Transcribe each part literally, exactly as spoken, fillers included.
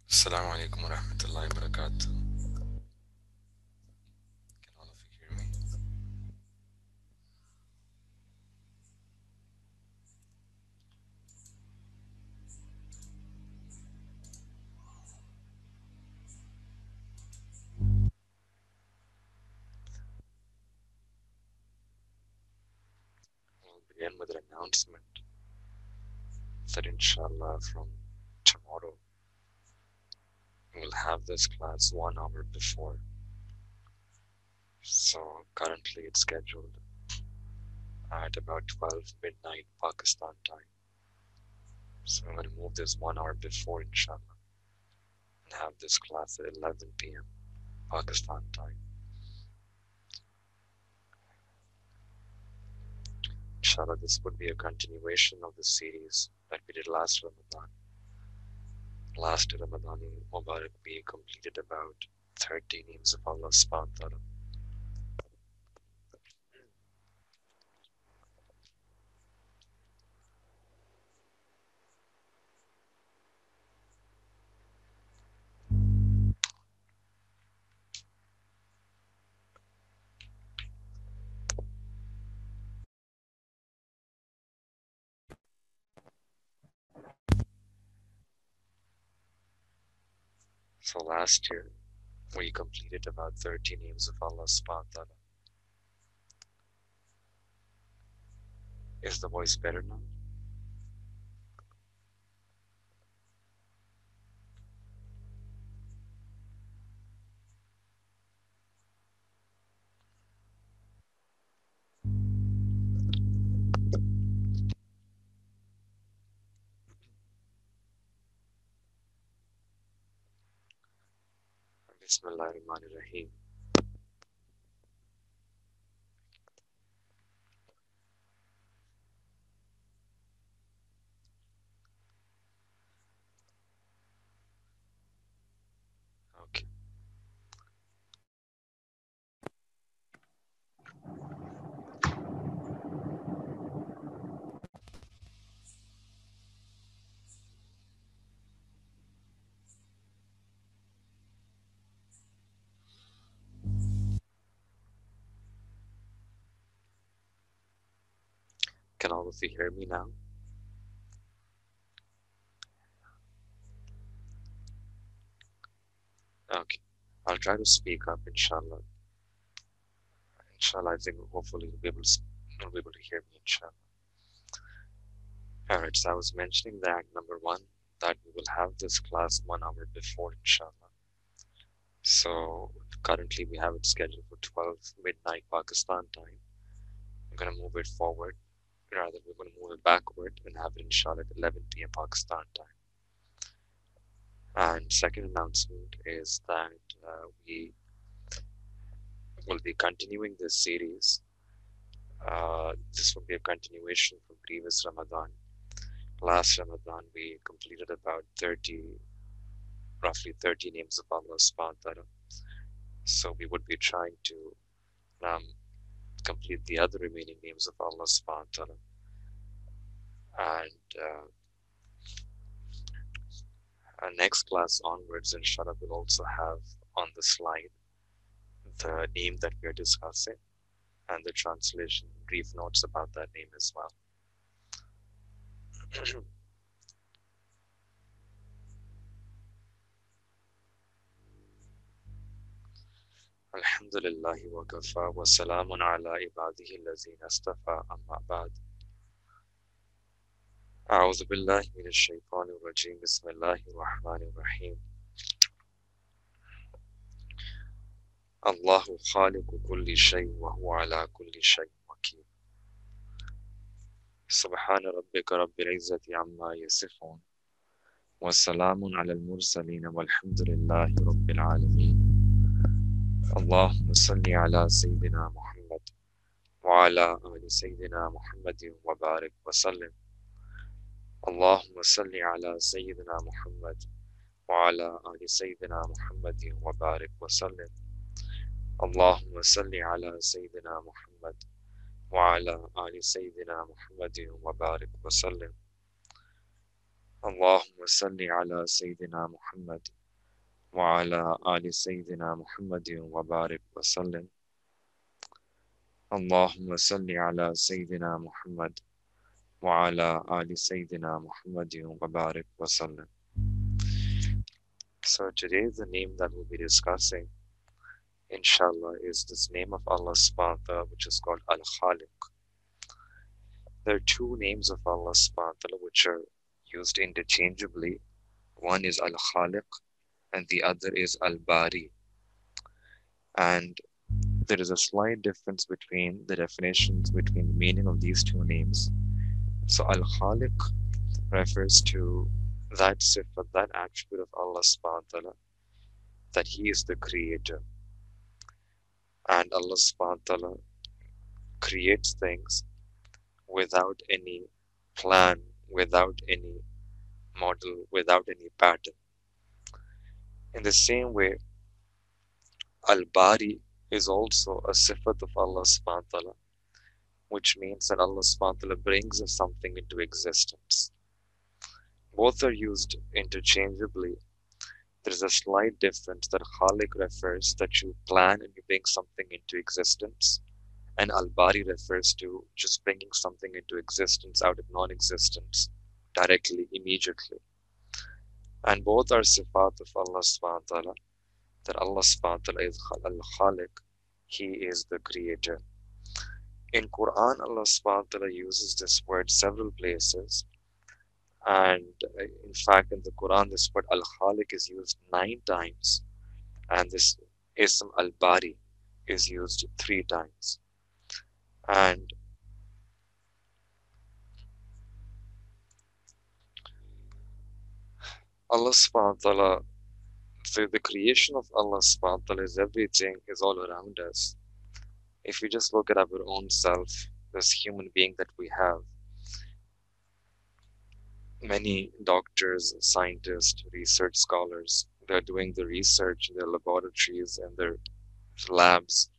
Assalamu alaikum wa rahmatullahi wa barakatuh. Can all of you hear me? We'll begin with an announcement that inshallah from tomorrow we'll have this class one hour before. So currently it's scheduled at about twelve midnight Pakistan time. So I'm going to move this one hour before inshallah and have this class at eleven p m Pakistan time. Inshallah, this would be a continuation of the series that we did last Ramadan. Last Ramadan Mubarak, we completed about thirty names of Allah subhanahu wa ta'ala. So last year we completed about thirty names of Allah subhanahu wa ta'ala. Is the voice better now? Bismillahirrahmanirrahim. Okay. Can all of you hear me now? Okay. I'll try to speak up, inshallah. Inshallah, I think hopefully you'll be able to, you'll be able to hear me, inshallah. Alright, so I was mentioning that number one, that we will have this class one hour before, inshallah. So currently we have it scheduled for twelve midnight Pakistan time. I'm gonna move it forward. Rather, we're gonna move it backward and have it inshallah at eleven p m Pakistan time. And second announcement is that uh, we will be continuing this series. Uh, this will be a continuation from previous Ramadan. Last Ramadan we completed about thirty, roughly thirty names of Allah subhanahu wa ta'ala. So we would be trying to um, complete the other remaining names of Allah subhanahu wa ta'ala. And uh, our next class onwards, inshallah, we'll also have on the slide the name that we are discussing and the translation, brief notes about that name as well. Alhamdulillahi wa kafa wa salamun ala ibadihi allazina astafa amma ba'd. أعوذ بالله من الشيطان الرجيم بسم الله الرحمن الرحيم. الله خالق كل شيء وهو على كل شيء وكيل. سبحان ربك رب العزة عما يصفون وسلام على المرسلين والحمد لله رب العالمين. اللهم صل على سيدنا محمد وعلى آل سيدنا محمد وبارك وسلم. اللهم صل على سيدنا محمد وعلى آل سيدنا محمد وبارك وسلم. اللهم صل على سيدنا محمد وعلى آل سيدنا محمد وبارك وسلم. اللهم صل على سيدنا محمد وعلى آل سيدنا محمد وبارك وسلم. اللهم صل على سيدنا محمد وعلى آل سيدنا محمد وبارك وسلم. So today the name that we'll be discussing, inshallah, is this name of Allah subhanahu wa ta'ala, which is called Al-Khaliq. There are two names of Allah subhanahu wa ta'ala which are used interchangeably. One is Al-Khaliq and the other is Al-Bari. And there is a slight difference between the definitions between the meaning of these two names. So Al-Khaliq refers to that sifat, that attribute of Allah subhanahu wa ta'ala, that He is the creator. And Allah subhanahu wa ta'ala creates things without any plan, without any model, without any pattern. In the same way, Al-Bari is also a sifat of Allah subhanahu wa ta'ala, which means that Allah subhanahu wa ta'ala brings something into existence. Both are used interchangeably. There's a slight difference that Khaliq refers that you plan and you bring something into existence, and Al-Bari refers to just bringing something into existence out of non-existence directly, immediately. And both are sifat of Allah subhanahu wa ta'ala, that Allah subhanahu wa ta'ala is Al-Khaliq, He is the creator. In Quran, Allah subhanahu wa ta'ala uses this word several places. And in fact, in the Quran, this word Al-Khaliq is used nine times. And this Ism Al-Bari is used three times. And Allah subhanahu wa ta'ala, the, the creation of Allah subhanahu wa ta'ala is everything, is all around us. If we just look at our own self, this human being that we have, many doctors, scientists, research scholars, they're doing the research in their laboratories and their labs,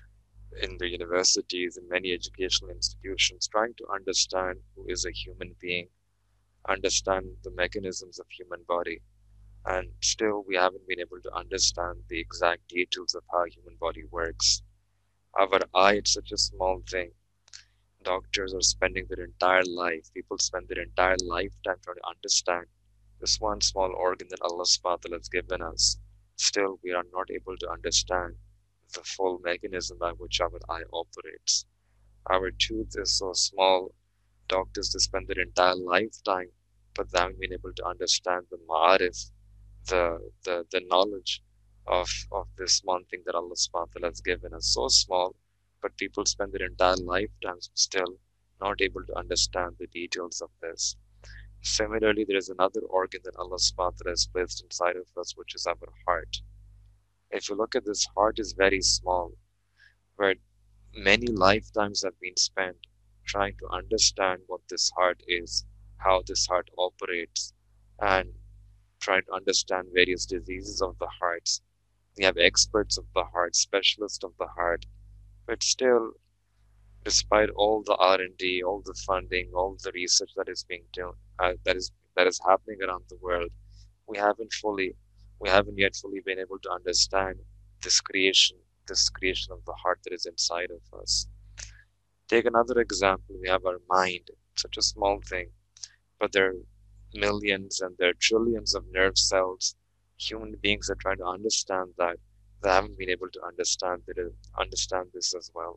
in the universities, in many educational institutions, trying to understand who is a human being, understand the mechanisms of human body. And still, we haven't been able to understand the exact details of how human body works. Our eye, it's such a small thing. Doctors are spending their entire life, people spend their entire lifetime trying to understand this one small organ that Allah subhanahu wa ta'ala has given us. Still, we are not able to understand the full mechanism by which our eye operates. Our tooth is so small, doctors they spend their entire lifetime, but they haven't been able to understand the ma'arif, the, the, the knowledge of, of this one thing that Allah subhanahu wa ta'ala has given us. So small, but people spend their entire lifetimes still not able to understand the details of this. Similarly, there is another organ that Allah subhanahu wa ta'ala has placed inside of us, which is our heart. If you look at this, heart is very small, where many lifetimes have been spent trying to understand what this heart is, how this heart operates, and trying to understand various diseases of the hearts. We have experts of the heart, specialists of the heart, but still, despite all the R and D, all the funding, all the research that is being done, uh, that is that is happening around the world, we haven't fully, we haven't yet fully been able to understand this creation, this creation of the heart that is inside of us. Take another example. We have our mind, such a small thing, but there are millions and there are trillions of nerve cells. Human beings are trying to understand that. They haven't been able to understand that, understand this as well.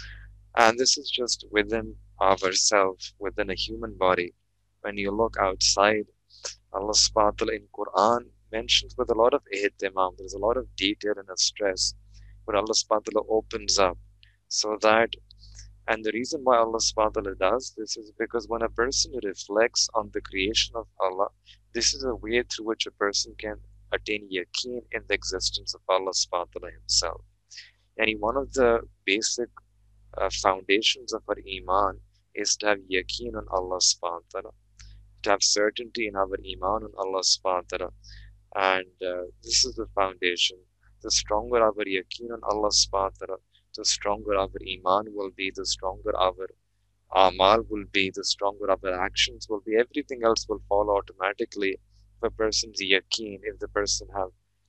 And this is just within ourselves, within a human body. When you look outside, Allah subhanahu wa ta'ala in Quran mentions with a lot of ihtimam, there's a lot of detail and a stress, but Allah subhanahu wa ta'ala opens up so that, and the reason why Allah subhanahu wa ta'ala does this is because when a person reflects on the creation of Allah, this is a way through which a person can attain yaqeen in the existence of Allah subhanahu wa ta'ala himself. And one of the basic uh, foundations of our iman is to have yaqeen on Allah subhanahu wa ta'ala, to have certainty in our iman on Allah subhanahu wa ta'ala. And uh, this is the foundation. The stronger our yaqeen on Allah subhanahu wa ta'ala, the stronger our iman will be, the stronger our amal will be, the stronger our actions will be. Everything else will follow automatically if a person's yaqeen, if the person have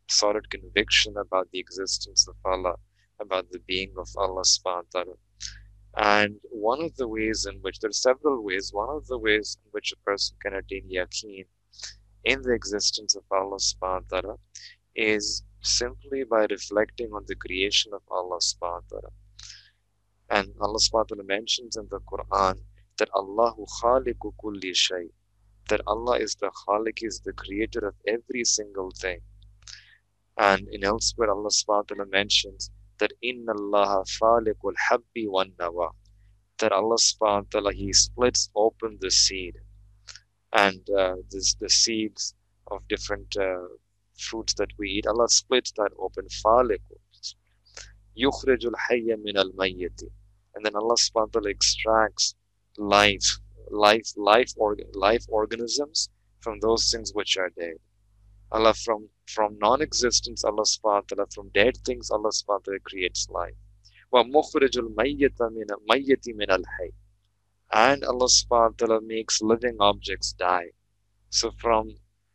solid conviction about the existence of Allah, about the being of Allah subhanahu wa ta'ala. And one of the ways in which, there are several ways, one of the ways in which a person can attain yaqeen in the existence of Allah subhanahu wa ta'ala is simply by reflecting on the creation of Allah subhanahu wa ta'ala. And Allah subhanahu wa ta'ala mentions in the Quran that Allahu khaliqu kulli shay, that Allah is the Khaliq, is the creator of every single thing. And in elsewhere, Allah subhanahu wa ta'ala mentions that Inna Allah faliqul habbi wan nawa, that Allah subhanahu wa ta'ala, He splits open the seed and uh, this, the seeds of different uh, fruits that we eat. Allah splits that open. Faliqul yukhrijul hayya min al mayyiti, and then Allah subhanahu wa ta'ala extracts life, life, life, or, life organisms from those things which are dead. Allah from from non-existence, Allah subhanahu wa ta'ala, from dead things, Allah subhanahu wa ta'ala creates life. Wa mukhrijul mayyita min mayyiti min al hayy, and Allah subhanahu wa ta'ala makes living objects die. So from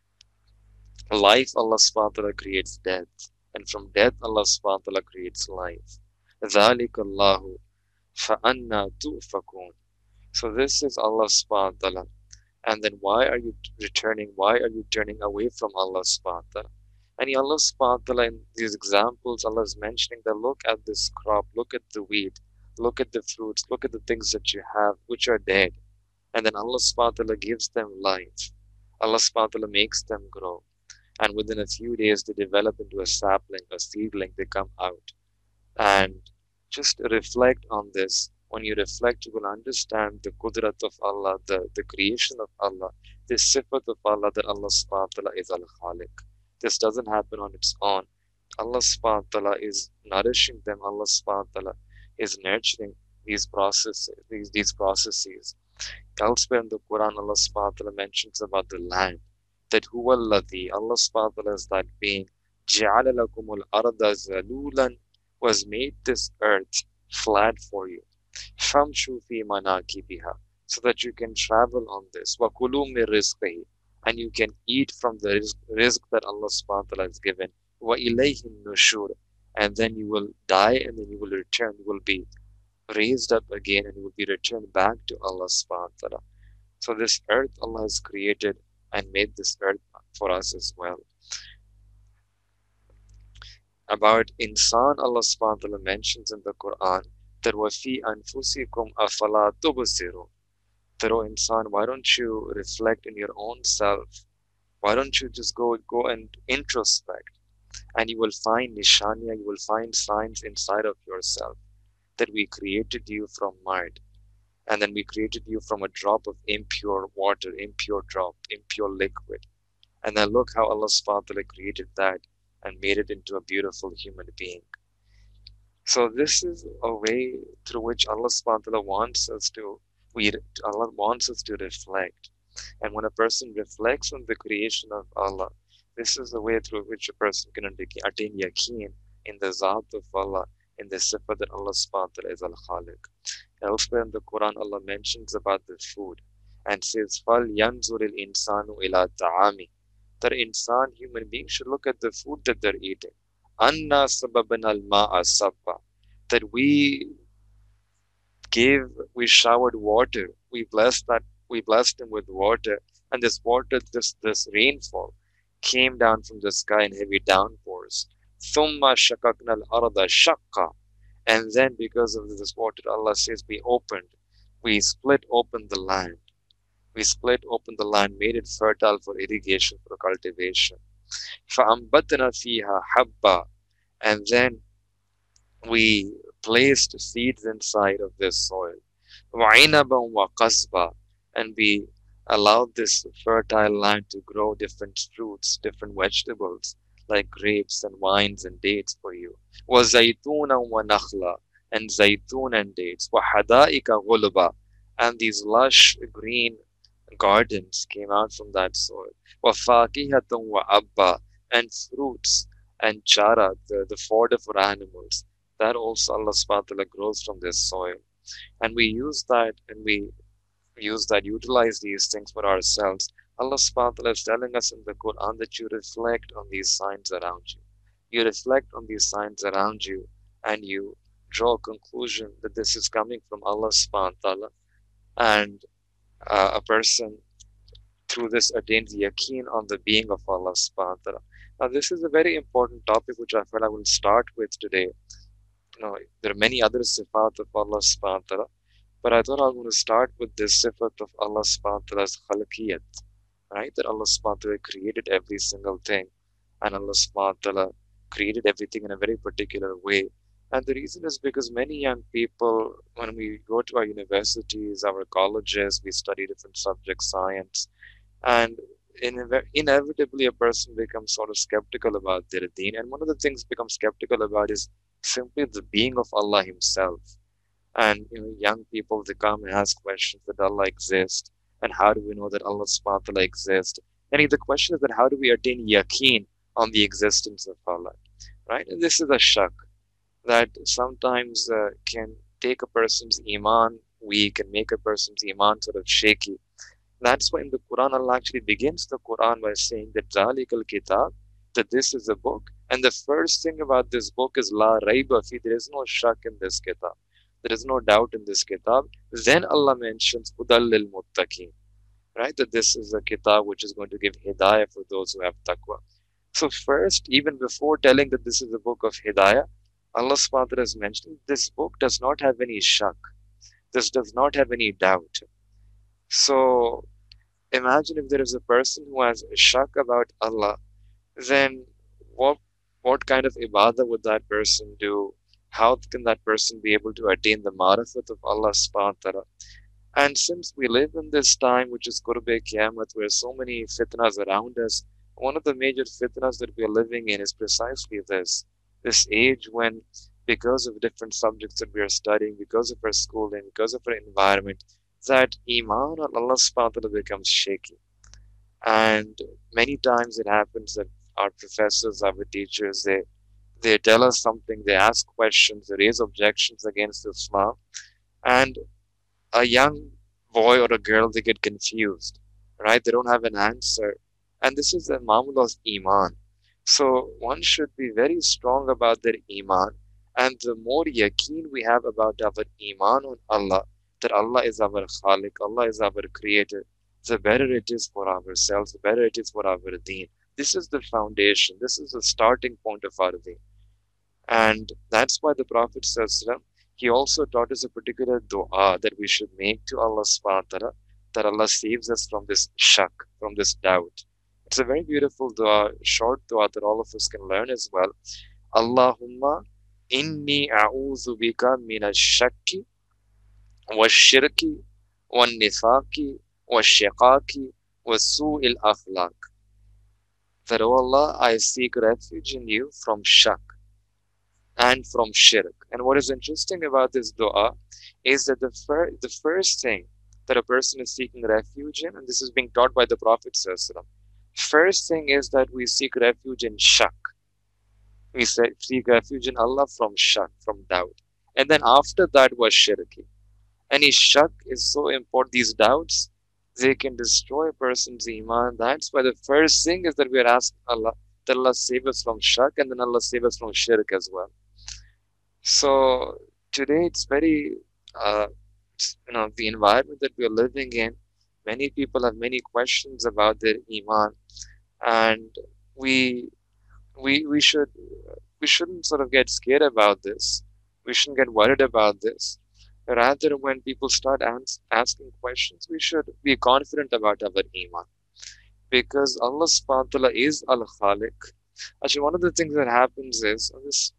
life, Allah subhanahu wa ta'ala creates death, and from death, Allah subhanahu wa ta'ala creates life. ذَلِكَ اللَّهُ فَأَنَّا تُؤْفَكُونَ. So this is Allah subhanahu wa ta'ala. And then why are you returning? Why are you turning away from Allah subhanahu wa ta'ala? And Allah subhanahu wa ta'ala, in these examples, Allah is mentioning that look at this crop, look at the wheat, look at the fruits, look at the things that you have which are dead. And then Allah subhanahu wa ta'ala gives them life. Allah subhanahu wa ta'ala makes them grow. And within a few days, they develop into a sapling, a seedling, they come out. And just reflect on this. When you reflect, you will understand the qudrat of Allah, the, the creation of Allah, the sifat of Allah, that Allah subhanahu wa ta'ala is al-Khaliq. This doesn't happen on its own. Allah subhanahu wa ta'ala is nourishing them. Allah subhanahu wa ta'ala is nurturing these processes, these, these processes. Elsewhere in the Quran, Allah subhanahu wa ta'ala mentions about the land, that huwa alladhi, Allah subhanahu wa ta'ala is that being, ja'ala lakumul arda zalulan, was made this earth flat for you. Famshu fi manakibiha, so that you can travel on this. Wa kulu min rizqihi, and you can eat from the rizq, rizq that Allah subhanahu wa ta'ala has given. Wa ilayhi nushur, and then you will die and then you will return. You will be raised up again and you will be returned back to Allah subhanahu wa ta'ala. So this earth Allah has created and made this earth for us as well. About insan, Allah subhanahu wa ta'ala mentions in the Quran that wafi anfusikum afala tubsiru. That, oh insan, why don't you reflect in your own self? Why don't you just go go and introspect? And you will find nishaniya, you will find signs inside of yourself, that we created you from mud, and then we created you from a drop of impure water, impure drop, impure liquid. And then look how Allah subhanahu wa ta'ala created that and made it into a beautiful human being. So this is a way through which Allah subhanahu wa ta'ala wants us to, we, Allah wants us to reflect. And when a person reflects on the creation of Allah, this is the way through which a person can attain yaqeen in the Zat of Allah, in the sifat that Allah subhanahu wa ta'ala is al-Khaliq. Elsewhere in the Quran, Allah mentions about the food and says, Fal yanzuril insanu ila ta'ami, that insan, human beings, should look at the food that they're eating. Anna sababana al-ma'a sabba, that we gave, we showered water, we blessed that, we blessed him with water, and this water, this this rainfall came down from the sky in heavy downpours. Thumma shakakna al-arda shaqqa, and then because of this water, Allah says, we opened, we split open the land. We split open the land, made it fertile for irrigation, for cultivation. فَأَنْبَتْنَا فِيهَا حَبًّا, and then we placed seeds inside of this soil. وَعِنَبًا وَقَصْبًا, and we allowed this fertile land to grow different fruits, different vegetables, like grapes and wines and dates for you. وَزَيْتُونًا وَنَخْلًا, and zaytun and dates. وَحَدَائِكَ غُلُبًا, and these lush green gardens came out from that soil. وَفَاكِهَةً وَأَبًّا, and fruits and chara, the, the fodder for animals, that also Allah subhanahu wa ta'ala grows from this soil. And we use that, and we use that, utilize these things for ourselves. Allah subhanahu wa ta'ala is telling us in the Quran that you reflect on these signs around you. You reflect on these signs around you and you draw a conclusion that this is coming from Allah subhanahu wa ta'ala, and uh, a person through this attains yaqeen on the being of Allah subhanahu wa ta'ala. Now this is a very important topic which I felt I will start with today. You know, there are many other sifat of Allah subhanahu wa ta'ala, but I thought I was going to start with this sifat of Allah subhanahu wa ta'ala's khalqiyat, right? That Allah subhanahu wa ta'ala created every single thing, and Allah subhanahu wa ta'ala created everything in a very particular way. And the reason is because many young people, when we go to our universities, our colleges, we study different subjects, science, and in, inevitably a person becomes sort of skeptical about their deen. And one of the things become skeptical about is simply the being of Allah Himself. And you know, young people, they come and ask questions that Allah exists, and how do we know that Allah subhanahu wa ta'ala exists? And the question is that how do we attain yaqeen on the existence of Allah, right? And this is a shak that sometimes uh, can take a person's iman weak and make a person's iman sort of shaky. That's why in the Quran, Allah actually begins the Quran by saying that Zalikal Kitab, that this is a book. And the first thing about this book is La Raiba Fi, there is no shak in this kitab. There is no doubt in this kitab. Then Allah mentions Hudal lil Muttaqeen, right? That this is a kitab which is going to give hidayah for those who have taqwa. So first, even before telling that this is a book of hidayah, Allah subhanahu wa ta'ala has mentioned this book does not have any shak. This does not have any doubt. So imagine if there is a person who has a shak about Allah, then what what kind of ibadah would that person do? How can that person be able to attain the marifat of Allah subhanahu wa ta'ala? And since we live in this time which is Qurbe Qiyamah, where so many fitnas around us, one of the major fitnas that we are living in is precisely this. This age when, because of different subjects that we are studying, because of our schooling, because of our environment, that iman on Allah subhanahu wa ta'ala becomes shaky. And many times it happens that our professors, our teachers, they they tell us something, they ask questions, they raise objections against Islam, and a young boy or a girl, they get confused, right? They don't have an answer. And this is the mamul of iman. So one should be very strong about their iman. And the more yaqeen we have about our iman on Allah, that Allah is our khaliq, Allah is our creator, the better it is for ourselves, the better it is for our deen. This is the foundation. This is the starting point of our deen. And that's why the Prophet ﷺ, he also taught us a particular dua that we should make to Allah subhanahu wa ta'ala, that Allah saves us from this shak, from this doubt. It's a very beautiful dua, short dua that all of us can learn as well. Allahumma inni a'udhu bika min ash-shakki wa shirki wa nifaki wa shiqaqi wa su'il akhlaq. That, oh Allah, I seek refuge in you from shak and from shirk. And what is interesting about this dua is that the, fir- the first thing that a person is seeking refuge in, and this is being taught by the Prophet ﷺ, first thing is that we seek refuge in shak. We seek refuge in Allah from shak, from doubt. And then after that was shirki. Any shak is so important. These doubts, they can destroy a person's iman. That's why the first thing is that we are asking Allah, that Allah save us from shak, and then Allah save us from shirk as well. So today it's very, uh, you know, the environment that we are living in, many people have many questions about their iman, and we we we should we shouldn't sort of get scared about this. We shouldn't get worried about this. Rather, when people start ans- asking questions, we should be confident about our iman, because Allah subhanahu wa ta'ala is al khaliq. Actually, one of the things that happens is this,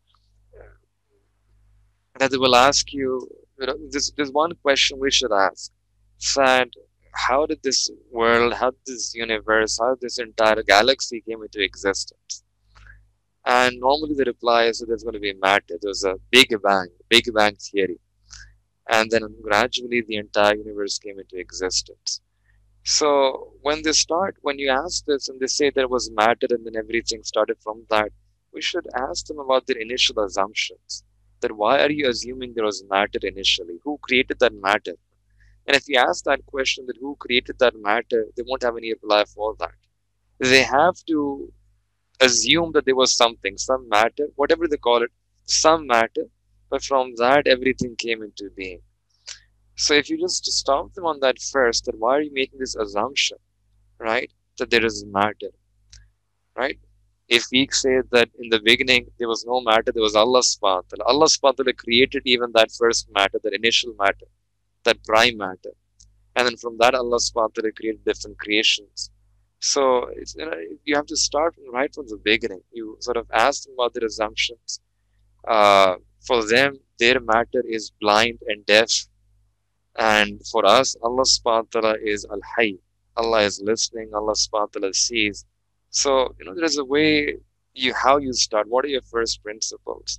that they will ask you, you know, this, there's one question we should ask. That how did this world, how did this universe, how did this entire galaxy came into existence? And normally the reply is that there's going to be matter. There's a Big Bang, Big Bang theory. And then gradually the entire universe came into existence. So when they start, when you ask this and they say there was matter and then everything started from that, we should ask them about their initial assumptions. That why are you assuming there was matter initially? Who created that matter? And if you ask that question that who created that matter, they won't have any reply for that. They have to assume that there was something, some matter, whatever they call it, some matter, but from that everything came into being. So if you just stop them on that first, then why are you making this assumption, right? That there is matter, right? If we say that in the beginning there was no matter, there was Allah subhanahu wa ta'ala. Allah subhanahu wa ta'ala created even that first matter, that initial matter, that prime matter. And then from that Allah subhanahu wa ta'ala created different creations. So it's, you know, you have to start from right from the beginning. You sort of ask them about their assumptions. Uh, for them, their matter is blind and deaf. And for us, Allah subhanahu wa ta'ala is Al-Hayy. Allah is listening, Allah subhanahu wa ta'ala sees. So, you know, there's a way you how you start. What are your first principles?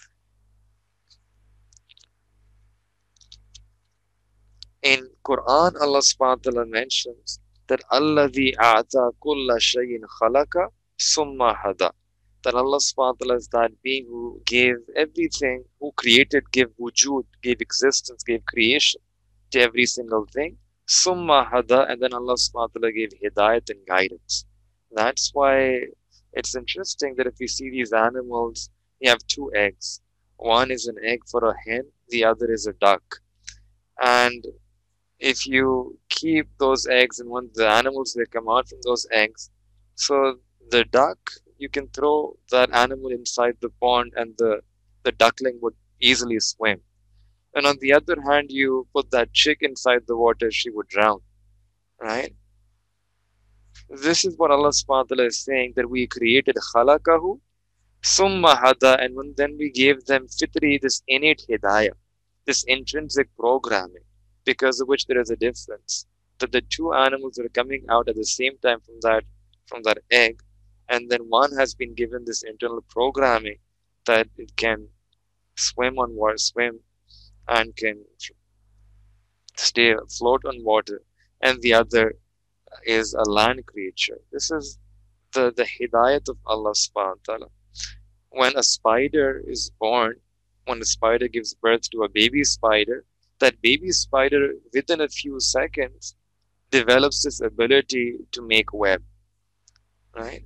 In Quran, Allah subhanahu wa ta'ala mentions that Alladhi a'ta kulla shayin khalaqa summa hada. That Allah subhanahu wa ta'ala is that being who gave everything, who created, gave wujud, gave existence, gave creation to every single thing. Summa hada, and then Allah subhanahu wa ta'ala gave hidayat and guidance. That's why it's interesting that if you see these animals, you have two eggs. One is an egg for a hen, the other is a duck. And if you keep those eggs and when the animals they come out from those eggs, so the duck, you can throw that animal inside the pond and the, the duckling would easily swim. And on the other hand, you put that chick inside the water, she would drown, right? This is what Allah subhanahu wa ta'ala is saying, that we created khalaqahu summa hada, and when then we gave them fitri, this innate hidayah, this intrinsic programming, because of which there is a difference. That the two animals are coming out at the same time from that from that egg, and then one has been given this internal programming that it can swim on water, swim and can stay float on water, and the other is a land creature. This is the, the hidayat of Allah subhanahu wa ta'ala. When a spider is born, when a spider gives birth to a baby spider, that baby spider within a few seconds develops this ability to make web, right?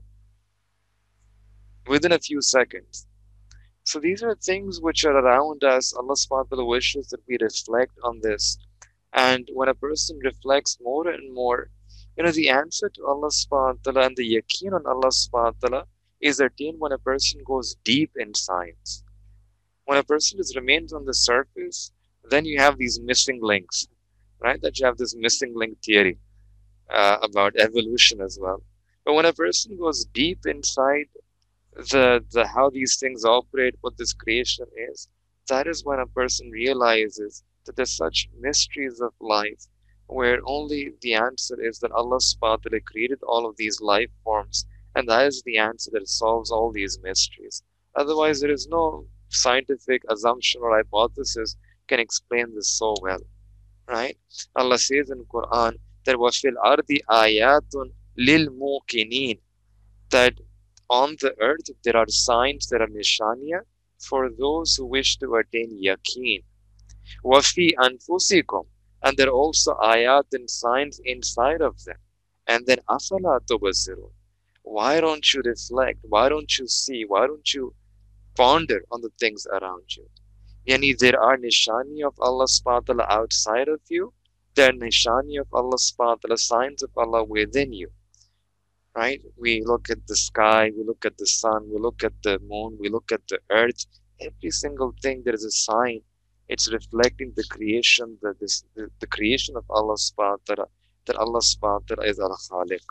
Within a few seconds. So these are things which are around us. Allah subhanahu wa ta'ala wishes that we reflect on this. And when a person reflects more and more, you know, the answer to Allah subhanahu wa ta'ala and the yaqeen on Allah subhanahu wa ta'ala is attained when a person goes deep in science. When a person just remains on the surface, then you have these missing links, right? That you have this missing link theory uh, about evolution as well. But when a person goes deep inside the, the how these things operate, what this creation is, that is when a person realizes that there's such mysteries of life where only the answer is that Allah subhanahu wa ta'ala created all of these life forms, and that is the answer that solves all these mysteries. Otherwise, there is no scientific assumption or hypothesis can explain this so well, right? Allah says in Quran that وَفِي الْأَرْضِ آيَاتٌ لِلْمُوقِنِينَ, that on the earth there are signs, there are nishaniya for those who wish to attain yaqeen. وَفِي أَنفُسِكُمْ, and there are also ayat and signs inside of them. And then أَفَلَا تُبَصِرُونَ, why don't you reflect? Why don't you see? Why don't you ponder on the things around you? Yani, there are nishani of Allah subhanahu wa ta'ala outside of you. There are nishani of Allah subhanahu wa ta'ala, signs of Allah within you. Right? We look at the sky, we look at the sun, we look at the moon, we look at the earth. Every single thing there is a sign. It's reflecting the creation, the, this, the, the creation of Allah subhanahu wa ta'ala, that Allah subhanahu wa ta'ala is al-Khaliq.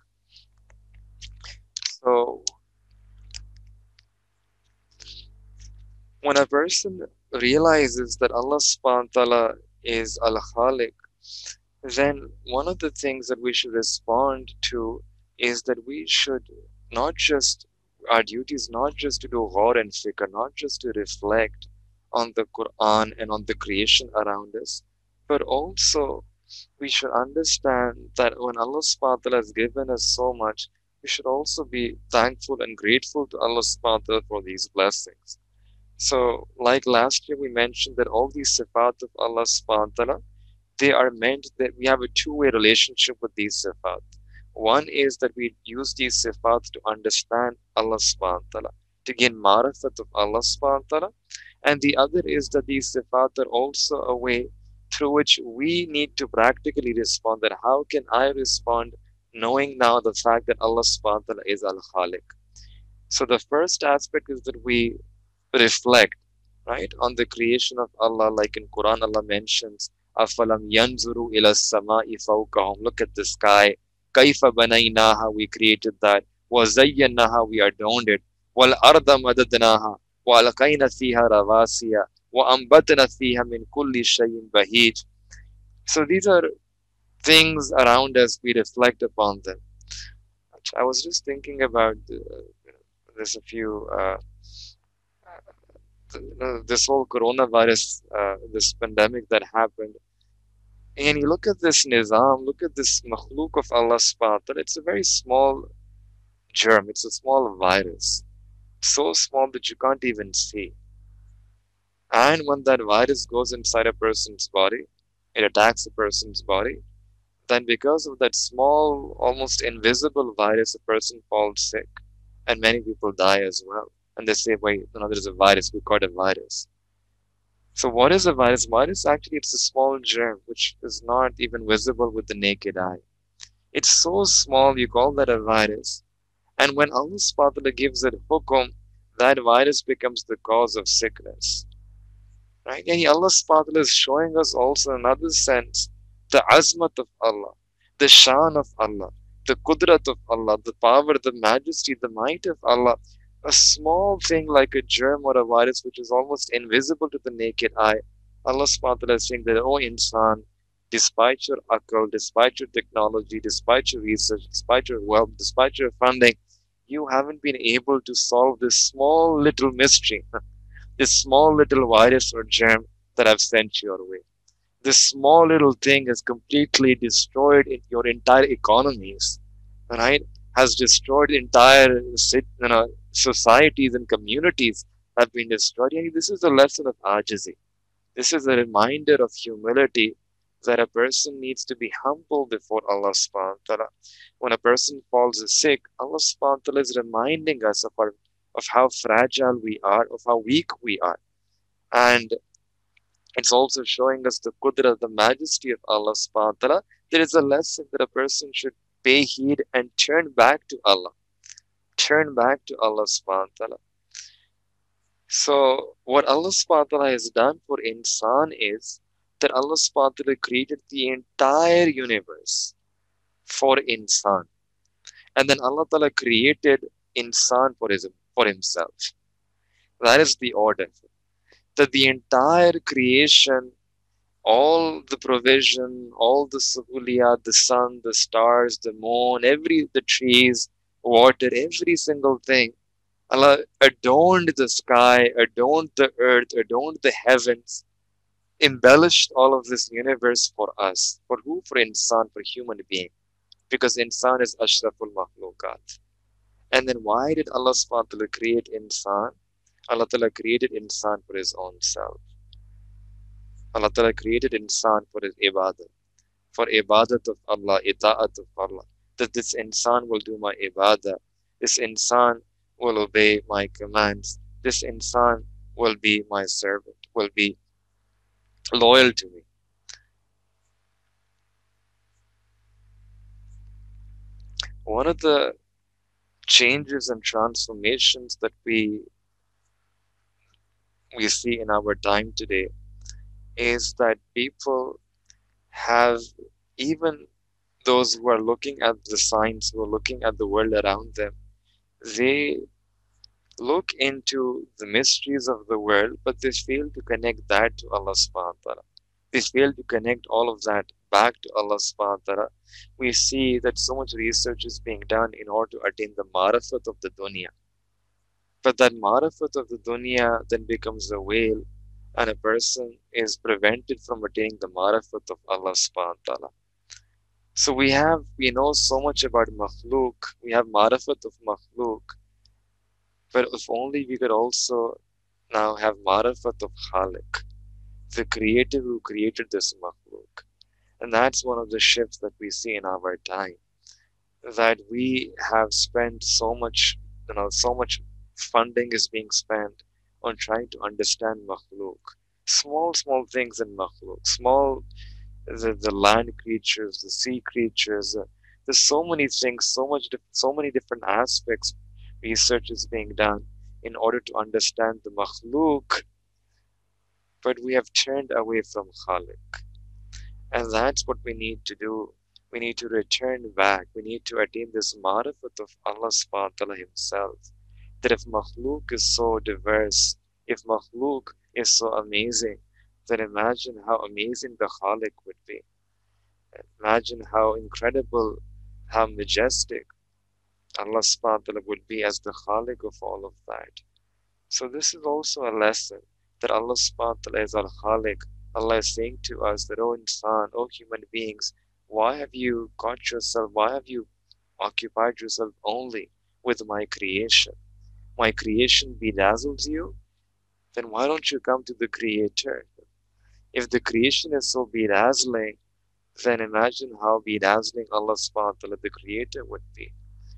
So, when a person realizes that Allah subhanahu wa ta'ala is al-Khaliq, then one of the things that we should respond to is that we should not just, our duty is not just to do ghawr and fikr, not just to reflect on the Quran and on the creation around us, but also we should understand that when Allah subhanahu wa ta'ala has given us so much, we should also be thankful and grateful to Allah subhanahu wa ta'ala for these blessings. So, like last year we mentioned that all these sifat of Allah subhanahu wa ta'ala, they are meant that we have a two-way relationship with these sifat. One is that we use these sifat to understand Allah subhanahu wa ta'ala, to gain marifat of Allah subhanahu wa ta'ala, and the other is that these sifat are also a way through which we need to practically respond. That how can I respond knowing now the fact that Allah subhanahu wa ta'ala is Al-Khaliq? So the first aspect is that we reflect, right, on the creation of Allah. Like in Quran, Allah mentions, "Afalam yanzuru ila samai fawqahum." Look at the sky. Kaifa banaynaha, we created that. Wa zayyanaha, we adorned it. Wal arda madadnaha, wa alqayna fiha rawasiya, wa ambatna fiha min kulli shay'in bahij. So these are things around us. We reflect upon them. I was just thinking about uh, there's a few. Uh, uh, this whole coronavirus, uh, this pandemic that happened, and you look at this nizam, look at this makhluk of Allah subhanahu wa ta'ala, it's a very small germ, it's a small virus, so small that you can't even see. And when that virus goes inside a person's body, it attacks a person's body, then because of that small, almost invisible virus, a person falls sick, and many people die as well. And they say, wait, no, there's a virus, we caught a virus. So what is a virus? Virus actually, it's a small germ which is not even visible with the naked eye. It's so small, you call that a virus. And when Allah subhanahu wa ta'ala gives it hukum, that virus becomes the cause of sickness. Right? And Allah subhanahu wa ta'ala is showing us also in another sense the azmat of Allah, the shan of Allah, the qudrat of Allah, the power, the majesty, the might of Allah. A small thing like a germ or a virus which is almost invisible to the naked eye. Allah subhanahu wa ta'ala is saying that, oh insan, despite your akal, despite your technology, despite your research, despite your wealth, despite your funding, you haven't been able to solve this small little mystery, this small little virus or germ that I've sent your way. This small little thing has completely destroyed in your entire economies, right? Has destroyed entire you know, societies and communities have been destroyed. And this is a lesson of ajizi. This is a reminder of humility, that a person needs to be humble before Allah subhanahu wa ta'ala. When a person falls sick, Allah subhanahu wa ta'ala is reminding us of, our, of how fragile we are, of how weak we are. And it's also showing us the qudra, the majesty of Allah subhanahu wa ta'ala. There is a lesson that a person should pay heed and turn back to Allah. Turn back to Allah subhanahu wa ta'ala. So what Allah subhanahu wa ta'ala has done for insan is that Allah subhanahu wa ta'ala created the entire universe for insan. And then Allah ta'ala created insan for, his, for himself. That is the order. That the entire creation, all the provision, all the suhuliyat, the sun, the stars, the moon, every the trees, water, every single thing, Allah adorned the sky, adorned the earth, adorned the heavens, embellished all of this universe for us. For who? For insan, for human being. Because insan is ashraful makhlukat. And then why did Allah subhanahu wa ta'ala create insan? Allah ta'ala created insan for his own self. Allah ta'ala created insan for his ibadah, for ibadat of Allah, ita'at of Allah. That this insan will do my ibadah, this insan will obey my commands, this insan will be my servant, will be loyal to me. One of the changes and transformations that we we see in our time today is that people have, even those who are looking at the signs, who are looking at the world around them, they look into the mysteries of the world, but they fail to connect that to Allah subhanahu wa ta'ala. They fail to connect all of that back to Allah subhanahu wa ta'ala. We see that so much research is being done in order to attain the marifat of the dunya. But that marifat of the dunya then becomes a veil, and a person is prevented from attaining the marifat of Allah subhanahu wa ta'ala. So we have, we know so much about makhluk, we have marifat of makhluk, but if only we could also now have marifat of Khaliq, the creator who created this makhluk. And that's one of the shifts that we see in our time, that we have spent so much, you know, so much funding is being spent on trying to understand makhluk. Small, small things in makhluk, small, the, the land creatures, the sea creatures. Uh, there's so many things, so much, dif- so many different aspects. Research is being done in order to understand the makhluk, but we have turned away from Khalik. And that's what we need to do. We need to return back. We need to attain this marifat of Allah subhanahu wa ta'ala Himself. That if makhluk is so diverse, if makhluk is so amazing, then imagine how amazing the Khalik would be. Imagine how incredible, how majestic Allah subhanahu wa ta'ala would be as the Khalik of all of that. So this is also a lesson that Allah subhanahu wa ta'ala is al-Khaliq. Allah is saying to us that, oh insan, oh human beings, why have you got yourself, why have you occupied yourself only with my creation? My creation bedazzles you? Then why don't you come to the Creator? If the creation is so bedazzling, then imagine how bedazzling Allah subhanahu wa ta'ala, the Creator, would be.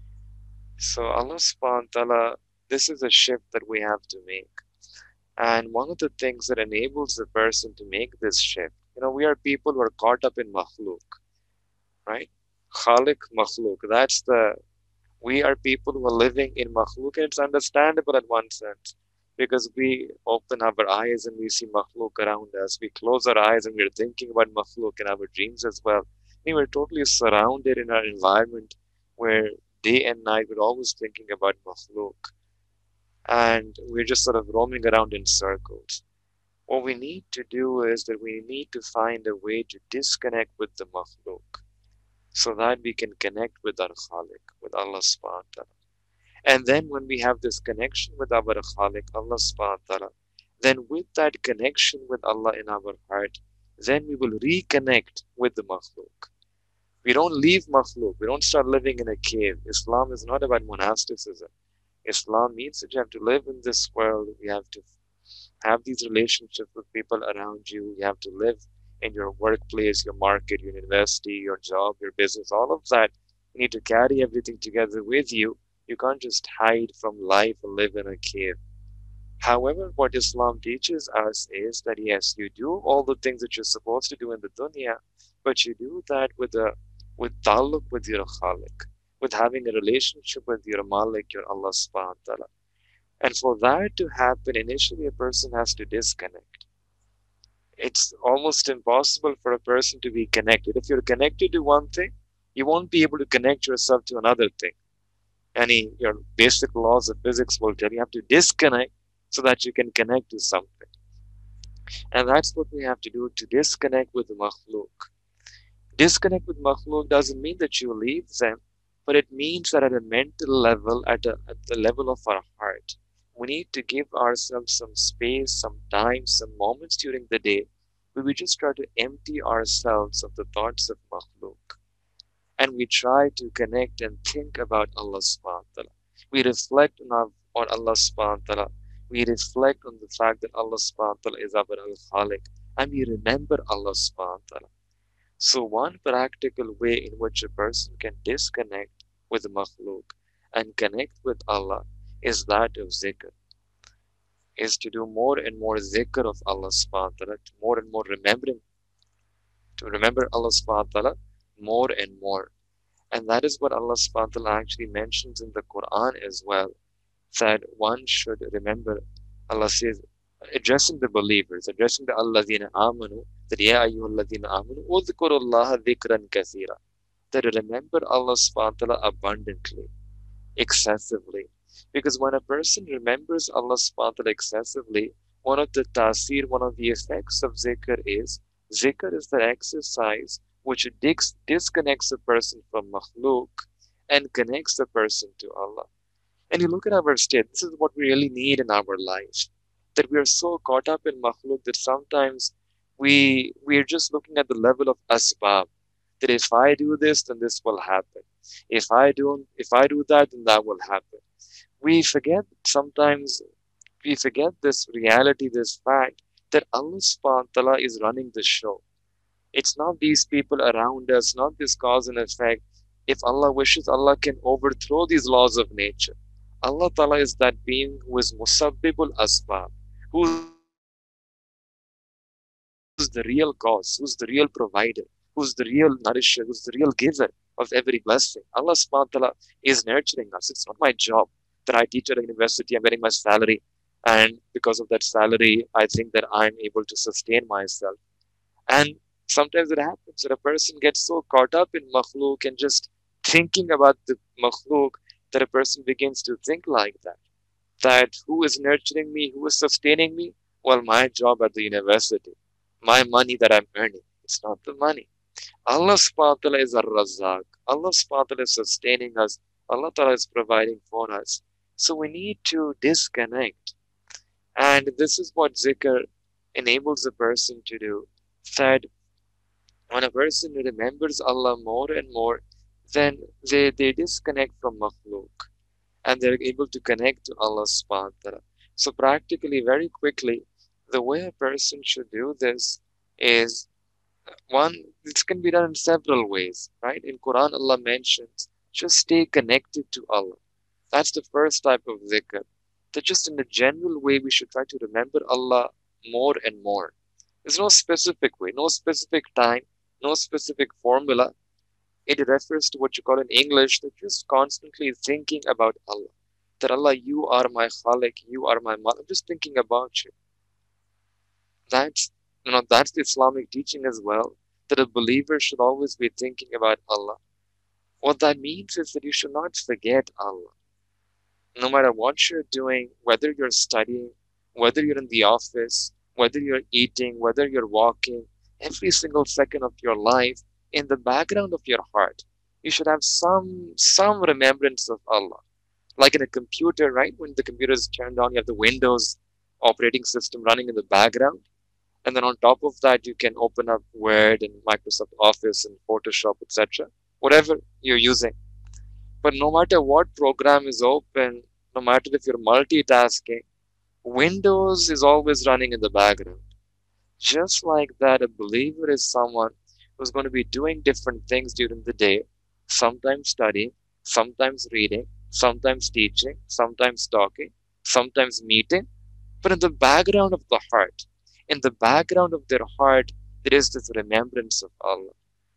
So Allah subhanahu wa ta'ala, this is a shift that we have to make. And one of the things that enables the person to make this shift, you know, we are people who are caught up in makhluk, right? Khalik makhluk. That's the, we are people who are living in makhluk, and it's understandable in one sense because we open our eyes and we see makhluk around us. We close our eyes and we're thinking about makhluk in our dreams as well. I mean, we're totally surrounded in our environment where day and night we're always thinking about makhluk, and we're just sort of roaming around in circles. What we need to do is that we need to find a way to disconnect with the makhluk so that we can connect with our Khalik, with Allah subhanahu wa ta'ala. And then when we have this connection with our Khalik, Allah subhanahu wa ta'ala, then with that connection with Allah in our heart, then we will reconnect with the makhluk. We don't leave makhluk. We don't start living in a cave. Islam is not about monasticism. Islam means that you have to live in this world. You have to have these relationships with people around you. You have to live in your workplace, your market, your university, your job, your business, all of that. You need to carry everything together with you. You can't just hide from life and live in a cave. However, what Islam teaches us is that yes, you do all the things that you're supposed to do in the dunya, but you do that with a with taluk with your Khalik, with having a relationship with your Malik, your Allah subhanahu wa ta'ala. And for that to happen, initially a person has to disconnect. It's almost impossible for a person to be connected. If you're connected to one thing, you won't be able to connect yourself to another thing. Any your basic laws of physics will tell you have to disconnect so that you can connect to something. And that's what we have to do, to disconnect with the makhluk. Disconnect with makhluk doesn't mean that you leave them, but it means that at a mental level, at, a, at the level of our heart, we need to give ourselves some space, some time, some moments during the day where we just try to empty ourselves of the thoughts of makhluk. And we try to connect and think about Allah subhanahu wa ta'ala. We reflect on, our, on Allah subhanahu wa ta'ala. We reflect on the fact that Allah subhanahu wa ta'ala is our al-Khaliq, and we remember Allah subhanahu wa ta'ala. So one practical way in which a person can disconnect with the makhluk and connect with Allah is that of zikr, is to do more and more zikr of Allah subhanahu wa ta'ala, to more and more remembering, to remember Allah subhanahu wa ta'ala more and more. And that is what Allah subhanahu wa ta'ala actually mentions in the Quran as well, that one should remember. Allah says, addressing the believers, addressing the alladhina amanu, that ya ayyuhalladhina amanu, udhkurullaha dhikran kathira, that remember Allah subhanahu wa ta'ala abundantly, excessively. Because when a person remembers Allah subhanahu wa ta'ala excessively, one of the tasir, one of the effects of zikr is, zikr is the exercise which dis- disconnects a person from makhluk and connects the person to Allah. And you look at our state, this is what we really need in our life. That we are so caught up in makhluk that sometimes we we are just looking at the level of asbab. That if I do this, then this will happen. If I don't, if I do that, then that will happen. We forget sometimes we forget this reality, this fact that Allah subhanahu wa ta'ala is running the show. It's not these people around us, not this cause and effect. If Allah wishes, Allah can overthrow these laws of nature. Allah Ta'ala is that being who is Musabbibul Asbab, who's the real cause, who's the real provider, who's the real nourisher, who's the real giver of every blessing. Allah subhanahu wa ta'ala is nurturing us. It's not my job that I teach at a university, I'm getting my salary, and because of that salary, I think that I'm able to sustain myself. And sometimes it happens that a person gets so caught up in makhluk and just thinking about the makhluk that a person begins to think like that. That who is nurturing me, who is sustaining me? Well, my job at the university, my money that I'm earning. It's not the money. Allah subhanahu wa ta'ala is a razak. Allah subhanahu wa ta'ala is sustaining us. Allah ta'ala is providing for us. So we need to disconnect. And this is what zikr enables a person to do. That when a person remembers Allah more and more, then they, they disconnect from makhluk and they're able to connect to Allah subhanahu wa ta'ala. So practically, very quickly, the way a person should do this is one, this can be done in several ways, right? In Quran, Allah mentions just stay connected to Allah. That's the first type of zikr. That just in a general way, we should try to remember Allah more and more. There's no specific way, no specific time, no specific formula. It refers to what you call in English, that just constantly thinking about Allah. That Allah, you are my Khalik, you are my Malik. I'm just thinking about you. That's you know that's the Islamic teaching as well. That a believer should always be thinking about Allah. What that means is that you should not forget Allah. No matter what you're doing, whether you're studying, whether you're in the office, whether you're eating, whether you're walking, every single second of your life, in the background of your heart, you should have some some remembrance of Allah. Like in a computer, right? When the computer is turned on, you have the Windows operating system running in the background. And then on top of that, you can open up Word and Microsoft Office and Photoshop, et cetera. Whatever you're using. But no matter what program is open, no matter if you're multitasking, Windows is always running in the background. Just like that, a believer is someone who's going to be doing different things during the day, sometimes studying, sometimes reading, sometimes teaching, sometimes talking, sometimes meeting. But in the background of the heart, in the background of their heart, there is this remembrance of Allah.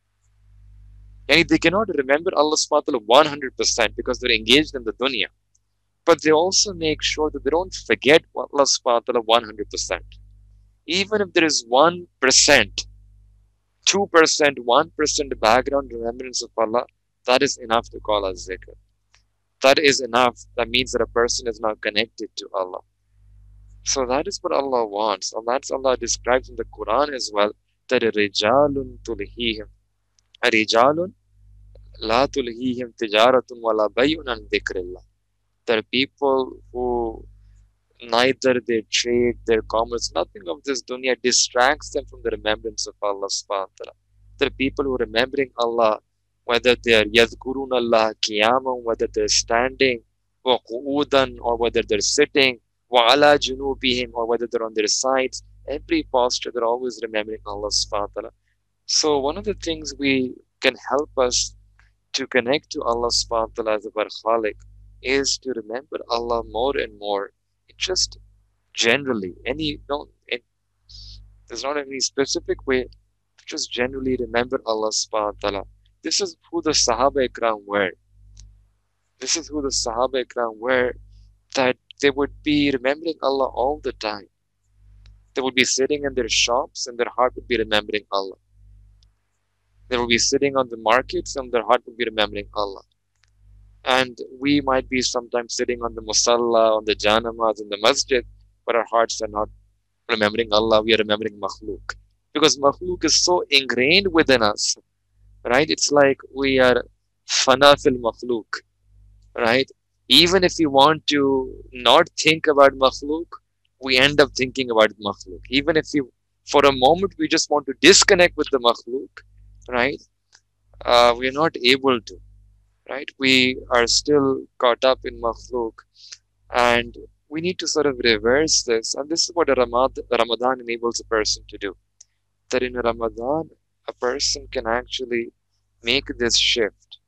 And they cannot remember Allah subhanahu wa ta'ala one hundred percent because they're engaged in the dunya. But they also make sure that they don't forget Allah subhanahu wa ta'ala one hundred percent. Even if there is one percent, two percent, one percent background remembrance of Allah, that is enough to call as zikr. That is enough. That means that a person is now connected to Allah. So that is what Allah wants. And that's Allah describes in the Quran as well. That rijalun tulhihim. Rijalun la tulhihim tijaratun wala bayun an dhikrillah. There are people who neither their trade, their commerce, nothing of this dunya distracts them from the remembrance of Allah subhanahu wa ta'ala. There are people who are remembering Allah, whether they are yadhkurun Allah qiyamam, whether they're standing, wa qu'udan, or whether they're sitting, wa ala junubihim, or whether they're on their sides. Every posture, they're always remembering Allah subhanahu wa ta'ala. So one of the things we can help us to connect to Allah subhanahu wa ta'ala as our Khalik is to remember Allah more and more. It just generally, any no, it, there's not any specific way to just generally remember Allah subhanahu wa ta'ala. This is who the Sahaba Ikram were. This is who the Sahaba Ikram were, that they would be remembering Allah all the time. They would be sitting in their shops and their heart would be remembering Allah. They would be sitting on the markets and their heart would be remembering Allah. And we might be sometimes sitting on the musalla, on the janamaz, in the masjid, but our hearts are not remembering Allah, we are remembering makhluk. Because makhluk is so ingrained within us, right? It's like we are fana fil makhluk, right? Even if we want to not think about makhluk, we end up thinking about makhluk. Even if we, for a moment, we just want to disconnect with the makhluk, right? Uh, we are not able to, right? We are still caught up in makhluk, and we need to sort of reverse this. And this is what Ramadan enables a person to do. That in Ramadan, a person can actually make this shift.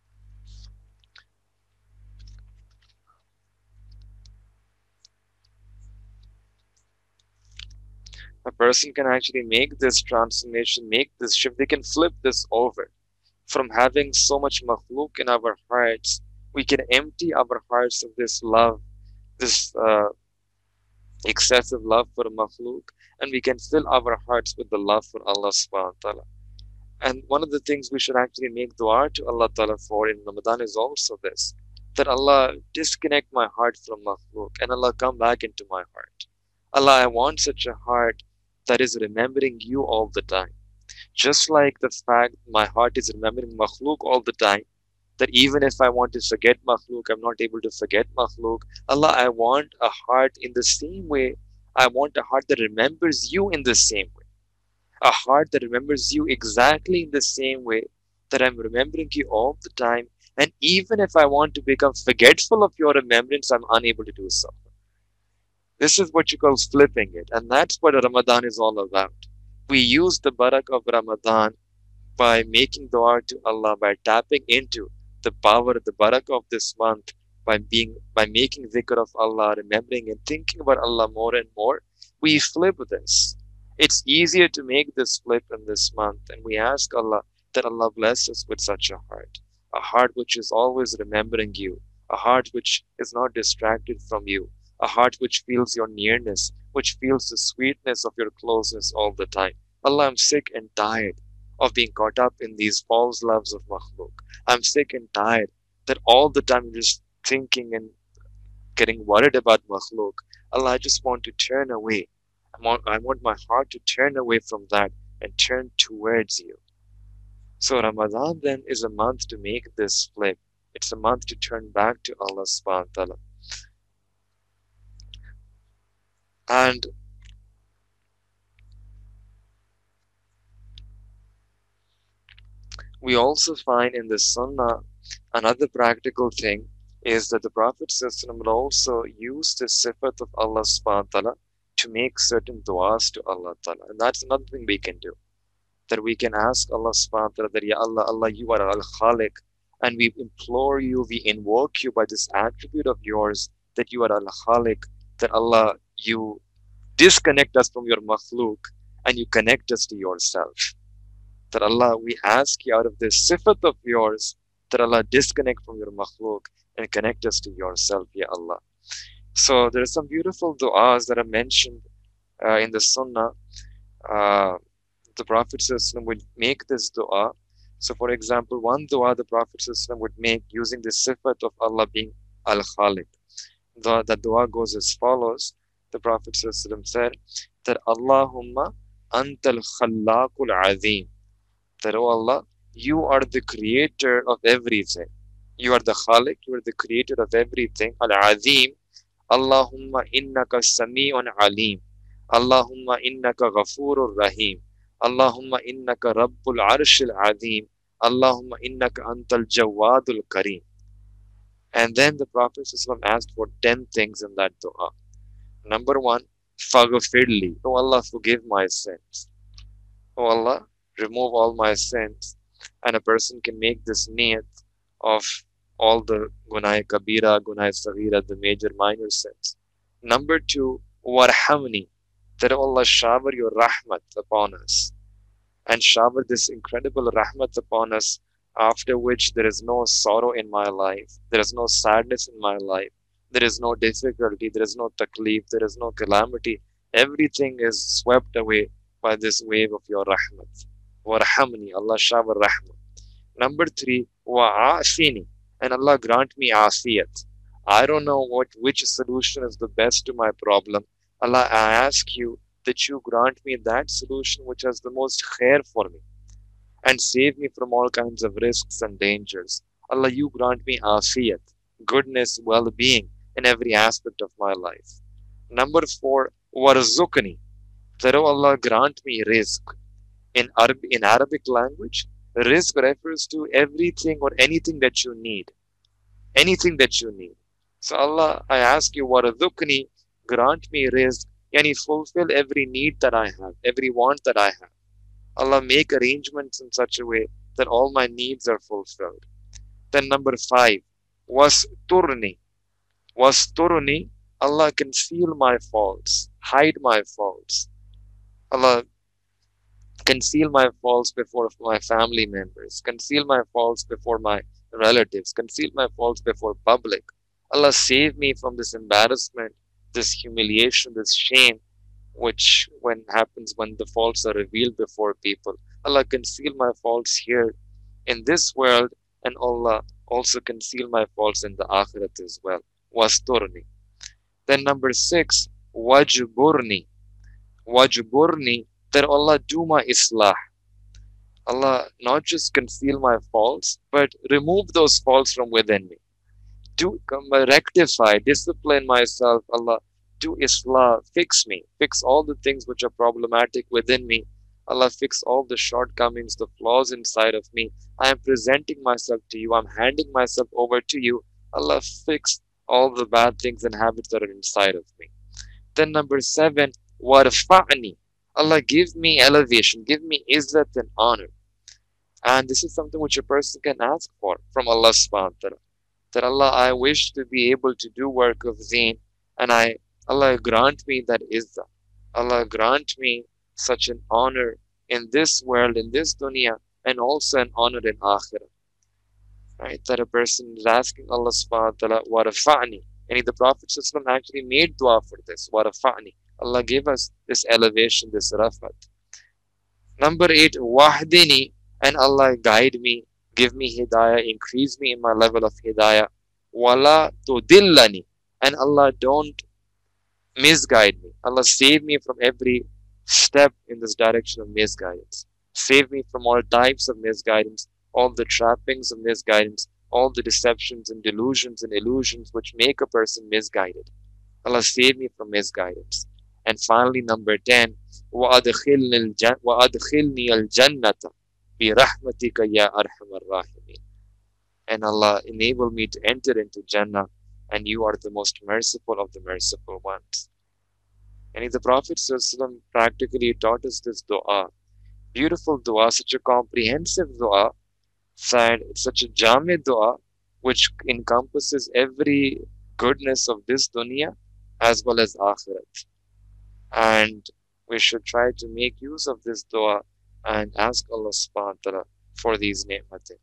A person can actually make this transformation, make this shift. They can flip this over from having so much makhluk in our hearts. We can empty our hearts of this love, this uh, excessive love for makhluk, and we can fill our hearts with the love for Allah subhanahu wa ta'ala. And one of the things we should actually make dua to Allah ta'ala for in Ramadan is also this, that Allah disconnect my heart from makhluk and Allah come back into my heart. Allah, I want such a heart that is remembering you all the time. Just like the fact my heart is remembering makhluk all the time, that even if I want to forget makhluk, I'm not able to forget makhluk. Allah, I want a heart in the same way. I want a heart that remembers you in the same way. A heart that remembers you exactly in the same way that I'm remembering you all the time. And even if I want to become forgetful of your remembrance, I'm unable to do so. This is what you call flipping it. And that's what Ramadan is all about. We use the barak of Ramadan by making dua to Allah, by tapping into the power, the barakah of this month, by being by making dhikr of Allah, remembering and thinking about Allah more and more, we flip this. It's easier to make this flip in this month, and we ask Allah that Allah bless us with such a heart, a heart which is always remembering you, a heart which is not distracted from you, a heart which feels your nearness, which feels the sweetness of your closeness all the time. Allah, I'm sick and tired of being caught up in these false loves of makhluk. I'm sick and tired that all the time I'm just thinking and getting worried about makhluk. Allah, I just want to turn away. I want, I want my heart to turn away from that and turn towards you. So Ramadan then is a month to make this flip. It's a month to turn back to Allah subhanahu wa ta'ala. And we also find in the Sunnah another practical thing is that the Prophet will also use the sifat of Allah subhanahu wa ta'ala to make certain du'as to Allah ta'ala. And that's another thing we can do. That we can ask Allah subhanahu wa ta'ala that, Ya Allah, Allah, you are Al-Khaliq, and we implore you, we invoke you by this attribute of yours, that you are Al-Khaliq, that Allah, you disconnect us from your makhluk and you connect us to yourself. That Allah, we ask you out of this sifat of yours, that Allah disconnect from your makhluk and connect us to yourself, Ya Allah. So there are some beautiful du'as that are mentioned uh, in the Sunnah. Uh, the Prophet would make this du'a. So for example, one du'a the Prophet would make using the sifat of Allah being Al-Khaliq. The, the du'a goes as follows. The Prophet said that Allahumma antal khallaqul azim. That, oh Allah, you are the creator of everything. You are the Khaliq, you are the creator of everything. Al-Azim. Allahumma innaka sami'un alim. Allahumma innaka ghafurur rahim. Allahumma innaka rabbul arshil azim. Allahumma innaka antal jawadul kareem. And then the Prophet asked for ten things in that dua. Number one, faghfirli. Oh Allah, forgive my sins. Oh Allah, remove all my sins. And a person can make this niyat of all the gunai kabira, gunai saghira, the major minor sins. Number two, warhamni. That Allah shower your rahmat upon us. And shower this incredible rahmat upon us, after which there is no sorrow in my life. There is no sadness in my life. There is no difficulty. There is no taklif. There is no calamity. Everything is swept away by this wave of your rahmat. Warhamni, Allah shower rahmat. Number three, wa'afini, and Allah grant me afiyat. I don't know what which solution is the best to my problem. Allah, I ask you that you grant me that solution which has the most khair for me, and save me from all kinds of risks and dangers. Allah, you grant me afiyat, goodness, well-being in every aspect of my life. Number four, warzuqni, that, oh Allah, grant me rizq. In Arab, in Arabic language, rizq refers to everything or anything that you need. Anything that you need. So Allah, I ask you, warzuqni, grant me rizq, yani fulfill every need that I have, every want that I have. Allah, make arrangements in such a way that all my needs are fulfilled. Then number five, was turni. Was turni. Allah, conceal my faults, hide my faults. Allah, conceal my faults before my family members, conceal my faults before my relatives, conceal my faults before public. Allah, save me from this embarrassment, this humiliation, this shame, which when happens when the faults are revealed before people. Allah, conceal my faults here in this world, and Allah also conceal my faults in the akhirat as well. Wasturni. Then number six, wajburni. Wajburni, that Allah do my islah. Allah, not just conceal my faults, but remove those faults from within me. Do rectify, discipline myself, Allah. Do islah, fix me, fix all the things which are problematic within me. Allah, fix all the shortcomings, the flaws inside of me. I am presenting myself to you. I'm handing myself over to you. Allah, fix all the bad things and habits that are inside of me. Then number seven, warfa'ni. Allah, give me elevation, give me izzat and honor. And this is something which a person can ask for from Allah subhanahu wa ta'ala. That Allah, I wish to be able to do work of deen, and I, Allah, grant me that izzah. Allah, grant me such an honor in this world, in this dunya, and also an honor in akhirah. Right? That a person is asking Allah subhanahu wa ta'ala, warafa'ni. And the Prophet actually made dua for this, warafa'ni. Allah give us this elevation, this rafat. Number eight, wahdini, and Allah guide me, give me hidayah, increase me in my level of hidayah. Wala tudillani, and Allah don't misguide me. Allah save me from every step in this direction of misguidance. Save me from all types of misguidance, all the trappings of misguidance, all the deceptions and delusions and illusions which make a person misguided. Allah save me from misguidance. And finally, number ten, وَأَدْخِلْنِي الْجَنَّةَ بِرَحْمَتِكَ يَا أَرْحَمَ الرَّاحِمِينَ. And Allah, enable me to enter into Jannah, and you are the most merciful of the merciful ones. And the Prophet ﷺ practically taught us this dua. Beautiful dua, such a comprehensive dua, such a jami dua, which encompasses every goodness of this dunya as well as akhirat. And we should try to make use of this dua and ask Allah subhanahu wa ta'ala for these ni'matin.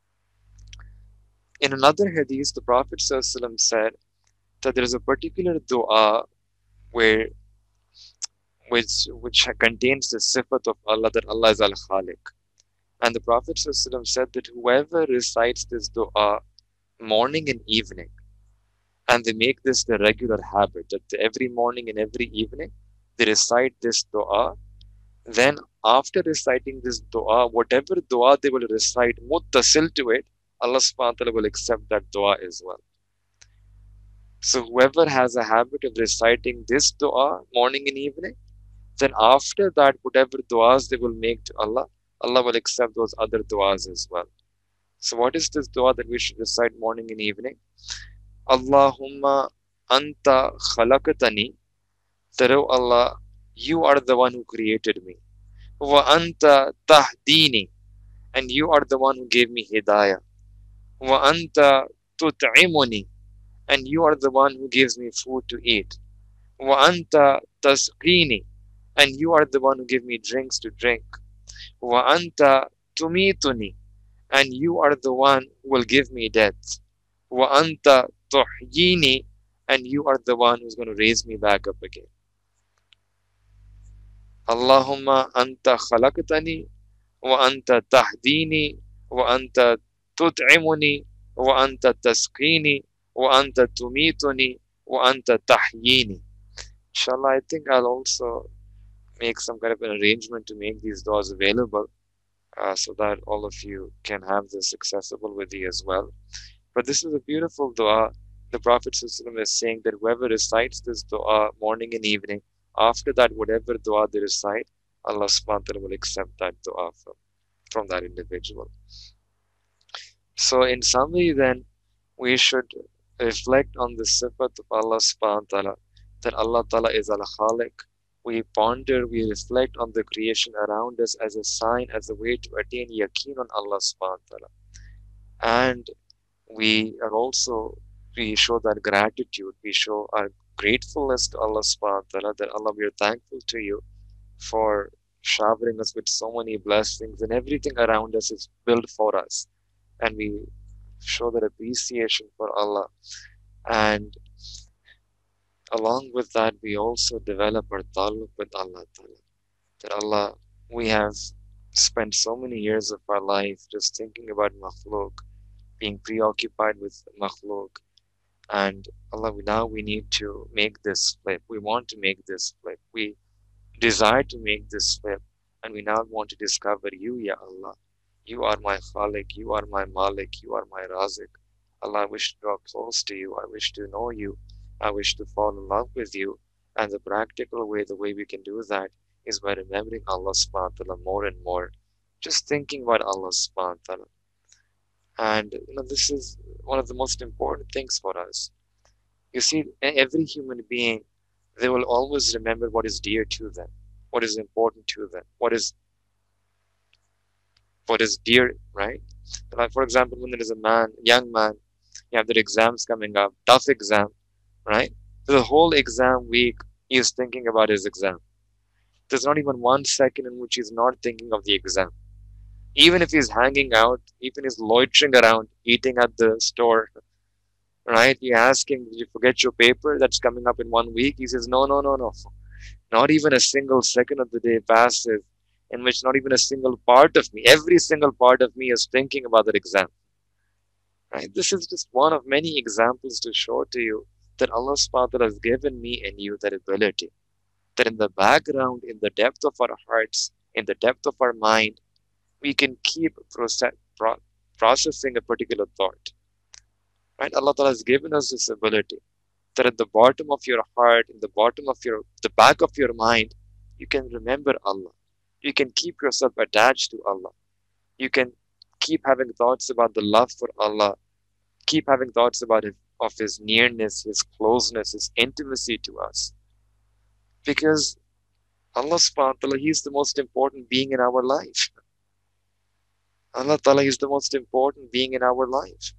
In another hadith, the Prophet ﷺ said that there is a particular dua where which which contains the sifat of Allah, that Allah is al-Khaliq. And the Prophet ﷺ said that whoever recites this dua morning and evening, and they make this the regular habit, that every morning and every evening they recite this dua, then after reciting this dua, whatever dua they will recite muttasil to it, Allah subhanahu wa ta'ala will accept that dua as well. So whoever has a habit of reciting this dua morning and evening, then after that, whatever duas they will make to Allah, Allah will accept those other duas as well. So what is this dua that we should recite morning and evening? Allahumma anta khalaqtani. That, oh Allah, you are the one who created me. Wa anta tahdini, and you are the one who gave me hidayah. Wa anta tut'imuni, and you are the one who gives me food to eat. Wa anta tasqini, and you are the one who give me drinks to drink. Wa anta tumituni, and you are the one who will give me death. Wa anta tuhyini, and you are the one who's going to raise me back up again. Allahumma anta khalaqtani, wa anta tahdini, wa anta tut'imuni, wa anta tasqini, wa anta tumituni, wa anta tahyini. Inshallah, I think I'll also make some kind of an arrangement to make these duas available, uh, so that all of you can have this accessible with you as well. But this is a beautiful dua. The Prophet ﷺ is saying that whoever recites this dua morning and evening, after that, whatever dua they recite, Allah subhanahu wa ta'ala will accept that dua from, from that individual. So in summary then, we should reflect on the sifat of Allah subhanahu wa ta'ala, that Allah ta'ala is al-Khaliq, We ponder, we reflect on the creation around us as a sign, as a way to attain yaqeen on Allah subhanahu wa ta'ala. And we are also, we show that gratitude, we show our gratefulness to Allah subhanahu wa ta'ala, that Allah, we are thankful to you for showering us with so many blessings, and everything around us is built for us. And we show that appreciation for Allah. And along with that, we also develop our taluk with Allah Ta'ala. That Allah, we have spent so many years of our life just thinking about makhluk, being preoccupied with makhluk. And Allah, now we need to make this flip. We want to make this flip. We desire to make this flip. And we now want to discover you, Ya Allah. You are my Khalik, you are my Malik, you are my Razik. Allah, I wish to draw close to you. I wish to know you. I wish to fall in love with you. And the practical way, the way we can do that is by remembering Allah subhanahu wa ta'ala more and more. Just thinking about Allah subhanahu wa ta'ala. And you know, this is one of the most important things for us. You see, every human being, they will always remember what is dear to them, what is important to them, what is what is dear, right? Like for example, when there is a man, young man, you have their exams coming up, tough exam, right? The whole exam week he is thinking about his exam. There's not even one second in which he's not thinking of the exam. Even if he's hanging out, even he's loitering around, eating at the store, right? You ask him, did you forget your paper that's coming up in one week? He says, no, no, no, no. Not even a single second of the day passes in which not even a single part of me, every single part of me is thinking about that exam. Right? This is just one of many examples to show to you that Allah subhanahu wa ta'ala has given me and you that ability. That in the background, in the depth of our hearts, in the depth of our mind, we can keep process, pro processing a particular thought. Right? Allah Ta'ala has given us this ability that at the bottom of your heart, in the bottom of your, the back of your mind, you can remember Allah. You can keep yourself attached to Allah. You can keep having thoughts about the love for Allah. Keep having thoughts about His, of His nearness, His closeness, His intimacy to us. Because Allah subhanahu wa ta'ala, He is the most important being in our life. Allah Ta'ala is the most important being in our life.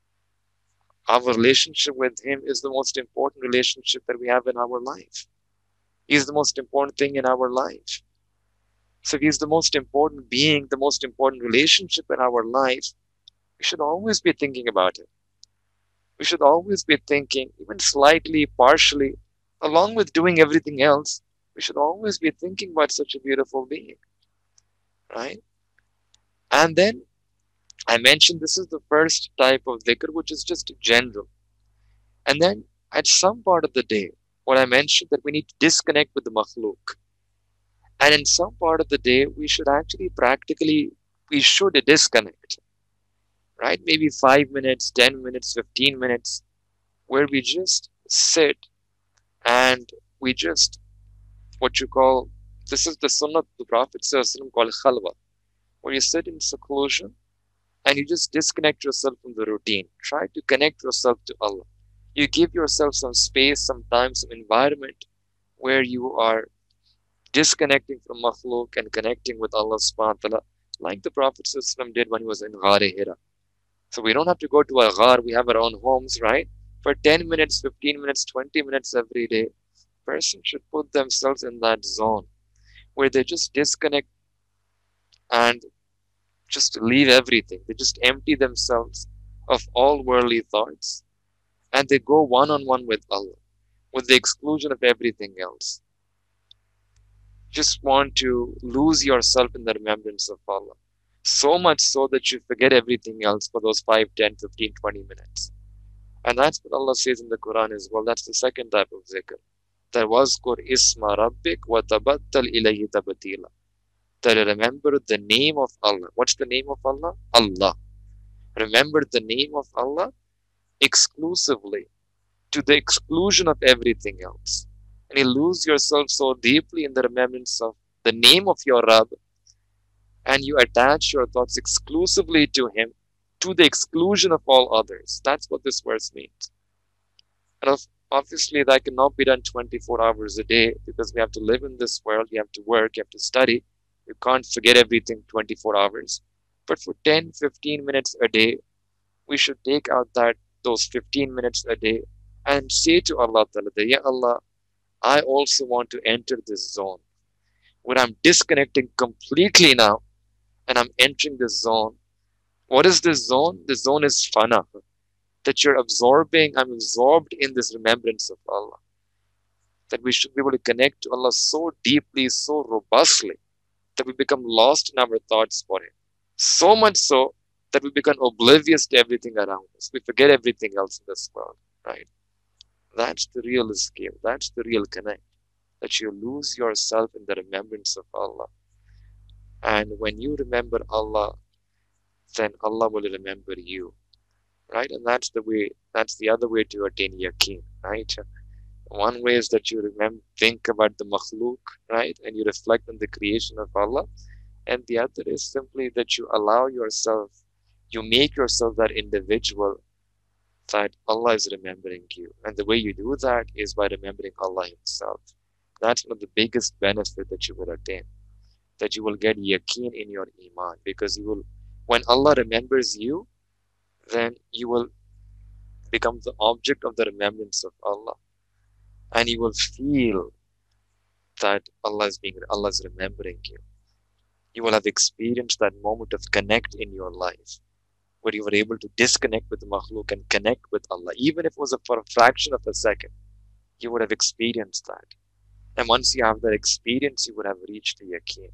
Our relationship with Him is the most important relationship that we have in our life. He is the most important thing in our life. So if He's the most important being, the most important relationship in our life, we should always be thinking about it. We should always be thinking, even slightly, partially, along with doing everything else, we should always be thinking about such a beautiful being. Right? And then I mentioned this is the first type of dhikr, which is just general. And then at some part of the day, what I mentioned that we need to disconnect with the makhluk. And in some part of the day, we should actually practically, we should disconnect. Right? Maybe five minutes, ten minutes, fifteen minutes, where we just sit and we just, what you call, this is the sunnah of the Prophet called khalwa, where you sit in seclusion and you just disconnect yourself from the routine. Try to connect yourself to Allah. You give yourself some space, some time, some environment where you are disconnecting from makhluk and connecting with Allah subhanahu wa ta'ala, like the Prophet did when he was in Ghar Hira. So we don't have to go to a ghar, we have our own homes, right? For ten minutes, fifteen minutes, twenty minutes every day, person should put themselves in that zone where they just disconnect and just leave everything. They just empty themselves of all worldly thoughts and they go one-on-one with Allah, with the exclusion of everything else. Just want to lose yourself in the remembrance of Allah. So much so that you forget everything else for those five, ten, fifteen, twenty minutes. And that's what Allah says in the Quran as well. That's the second type of zikr. That was Qur isma rabbik wa tabattal ilayhi tabatila. That remember the name of Allah. What's the name of Allah? Allah. Remember the name of Allah exclusively, to the exclusion of everything else. And you lose yourself so deeply in the remembrance of the name of your Rabb, and you attach your thoughts exclusively to Him, to the exclusion of all others. That's what this verse means. And of, Obviously, that cannot be done twenty-four hours a day because we have to live in this world, you have to work, you have to study. You can't forget everything twenty-four hours. But for ten, fifteen minutes a day, we should take out that those fifteen minutes a day and say to Allah Ta'ala, Ya Allah, I also want to enter this zone where I'm disconnecting completely now and I'm entering this zone. What is this zone? The zone is fana, that you're absorbing, I'm absorbed in this remembrance of Allah. That we should be able to connect to Allah so deeply, so robustly, that we become lost in our thoughts for Him. So much so that we become oblivious to everything around us. We forget everything else in this world, right? That's the real escape. That's the real connect. That you lose yourself in the remembrance of Allah. And when you remember Allah, then Allah will remember you, right? And that's the way, that's the other way to attain yaqeen, right? One way is that you remember, think about the makhluk, right? And you reflect on the creation of Allah. And the other is simply that you allow yourself, you make yourself that individual that Allah is remembering you. And the way you do that is by remembering Allah Himself. That's one of the biggest benefit that you will attain. That you will get yaqeen in your iman. Because you will, when Allah remembers you, then you will become the object of the remembrance of Allah. And you will feel that Allah is being, Allah is remembering you. You will have experienced that moment of connect in your life, where you were able to disconnect with the makhluk and connect with Allah. Even if it was a, for a fraction of a second, you would have experienced that. And once you have that experience, you would have reached the yaqeen.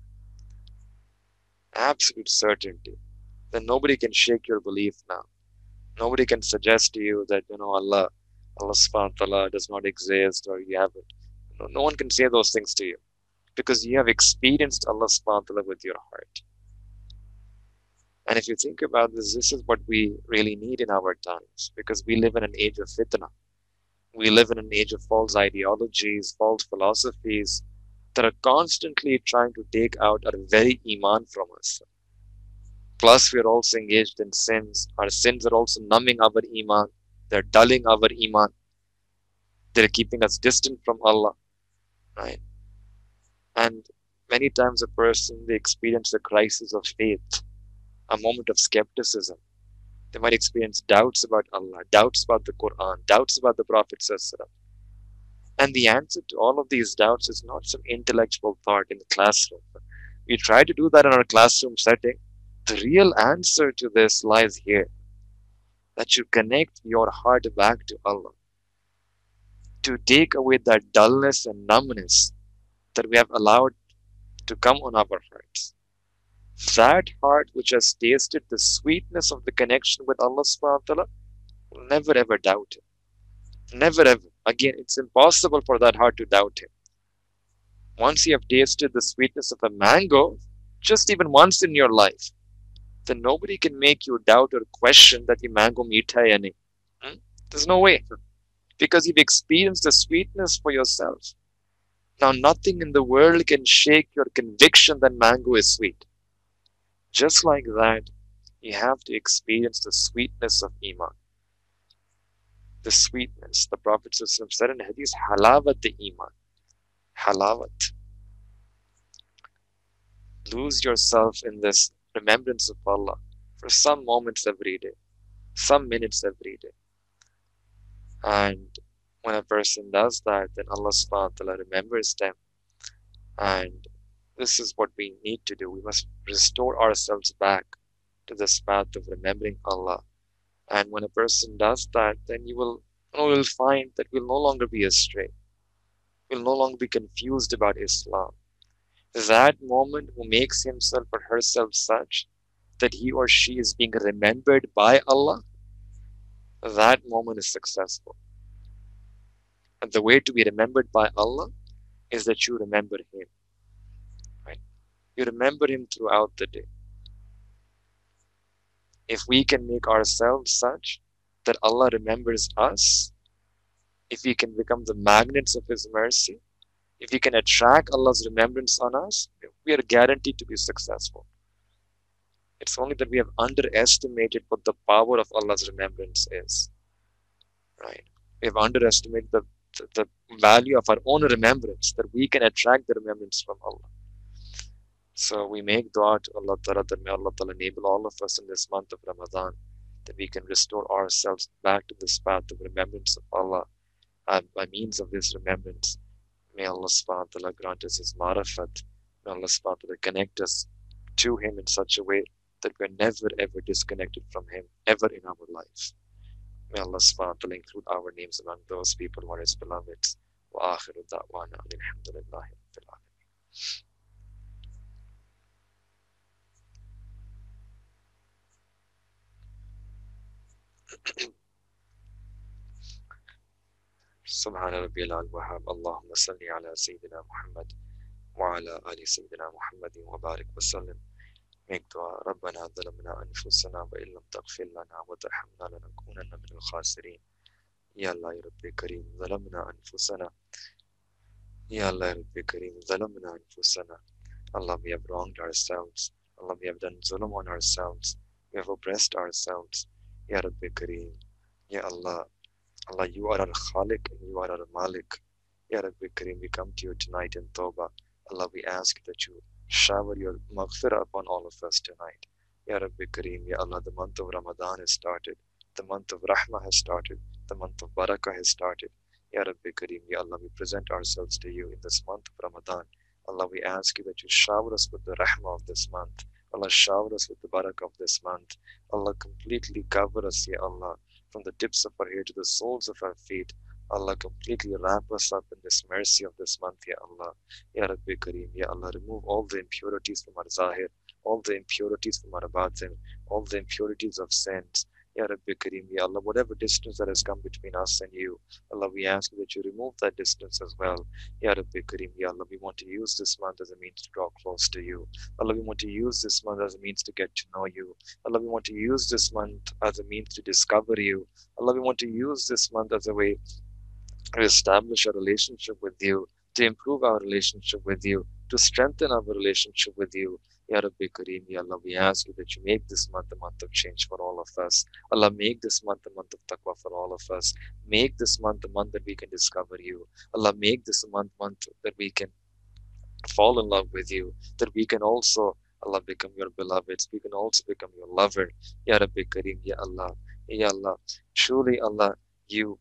Absolute certainty. Then nobody can shake your belief now. Nobody can suggest to you that, you know, Allah, Allah subhanahu wa ta'ala does not exist or you haven't. No, no one can say those things to you because you have experienced Allah subhanahu wa ta'ala with your heart. And if you think about this, this is what we really need in our times because we live in an age of fitna. We live in an age of false ideologies, false philosophies that are constantly trying to take out our very iman from us. Plus, we are also engaged in sins. Our sins are also numbing our iman. They're dulling our iman. They're keeping us distant from Allah, right? And many times a person, they experience a crisis of faith, a moment of skepticism. They might experience doubts about Allah, doubts about the Quran, doubts about the Prophet ﷺ. And the answer to all of these doubts is not some intellectual thought in the classroom. We try to do that in our classroom setting. The real answer to this lies here. That you connect your heart back to Allah. To take away that dullness and numbness that we have allowed to come on our hearts. That heart which has tasted the sweetness of the connection with Allah subhanahu wa ta'ala will never ever doubt Him. Never ever. Again, it's impossible for that heart to doubt Him. Once you have tasted the sweetness of a mango, just even once in your life, then nobody can make you doubt or question that the mango meetha hai ya nahi. Hmm? There's no way. Because you've experienced the sweetness for yourself. Now, nothing in the world can shake your conviction that mango is sweet. Just like that, you have to experience the sweetness of Iman. The sweetness. The Prophet said in Hadith, halawat Iman. Halawat. Lose yourself in this remembrance of Allah for some moments every day, some minutes every day. And when a person does that, then Allah subhanahu wa ta'ala remembers them. And this is what we need to do. We must restore ourselves back to this path of remembering Allah. And when a person does that, then you will, you will find that we'll no longer be astray. We'll no longer be confused about Islam. That moment who makes himself or herself such that he or she is being remembered by Allah, that moment is successful. And the way to be remembered by Allah is that you remember Him. Right? You remember Him throughout the day. If we can make ourselves such that Allah remembers us, if we can become the magnets of His mercy, if we can attract Allah's remembrance on us, we are guaranteed to be successful. It's only that we have underestimated what the power of Allah's remembrance is. Right? We have underestimated the, the, the value of our own remembrance, that we can attract the remembrance from Allah. So we make dua to Allah Ta'ala that may Allah Ta'ala enable all of us in this month of Ramadan, that we can restore ourselves back to this path of remembrance of Allah. And by means of this remembrance, may Allah subhanahu wa ta'ala grant us His marifat. May Allah subhanahu wa ta'ala connect us to Him in such a way that we're never ever disconnected from Him, ever in our life. May Allah subhanahu wa ta'ala include our names among those people who are His beloveds. Wa akhiru da'wana alhamdulillahi rabbil alamin. سبحان ربي الوهاب اللهم صل على سيدنا محمد وعلى آل سيدنا محمد وبارك وسلم. Make dua ربنا ظلمنا أنفسنا وإن لم تغفر لنا وترحمنا لنكونن من الخاسرين. يا الله يا رب كريم ظلمنا أنفسنا. يا الله يا رب كريم ظلمنا أنفسنا. Allah, we have wronged ourselves. Allah, we have done zulm on ourselves. We have oppressed ourselves. Ya Rabbi Kareem. Ya Allah. Allah, you are our Khalik and you are our Malik. Ya Rabbi Kareem, we come to you tonight in Tawbah. Allah, we ask that you shower your maghfirah upon all of us tonight. Ya Rabbi Kareem, Ya Allah, the month of Ramadan has started. The month of Rahmah has started. The month of Barakah has started. Ya Rabbi Kareem, Ya Allah, we present ourselves to you in this month of Ramadan. Allah, we ask you that you shower us with the rahmah of this month. Allah, shower us with the barakah of this month. Allah, completely cover us, Ya Allah, from the tips of our hair to the soles of our feet. Allah, completely wrap us up in this mercy of this month, Ya Allah. Ya Rabbi Kareem, Ya Allah, remove all the impurities from our zahir, all the impurities from our batin, all the impurities of sins. Ya Rabbi Kareem, Ya Allah, whatever distance that has come between us and you, Allah, we ask that you remove that distance as well. Ya Rabbi Kareem, Ya Allah, we want to use this month as a means to draw close to you. Allah, we want to use this month as a means to get to know you. Allah, we want to use this month as a means to discover you. Allah, we want to use this month as a way to establish a relationship with you, to improve our relationship with you, to strengthen our relationship with you. Ya Rabbi Kareem, Ya Allah, we ask you that you make this month a month of change for all of us. Allah, make this month a month of taqwa for all of us. Make this month a month that we can discover you. Allah, make this a month, month that we can fall in love with you, that we can also, Allah, become your beloveds. We can also become your lover. Ya Rabbi Kareem, Ya Allah, Ya Allah. Truly, Allah, you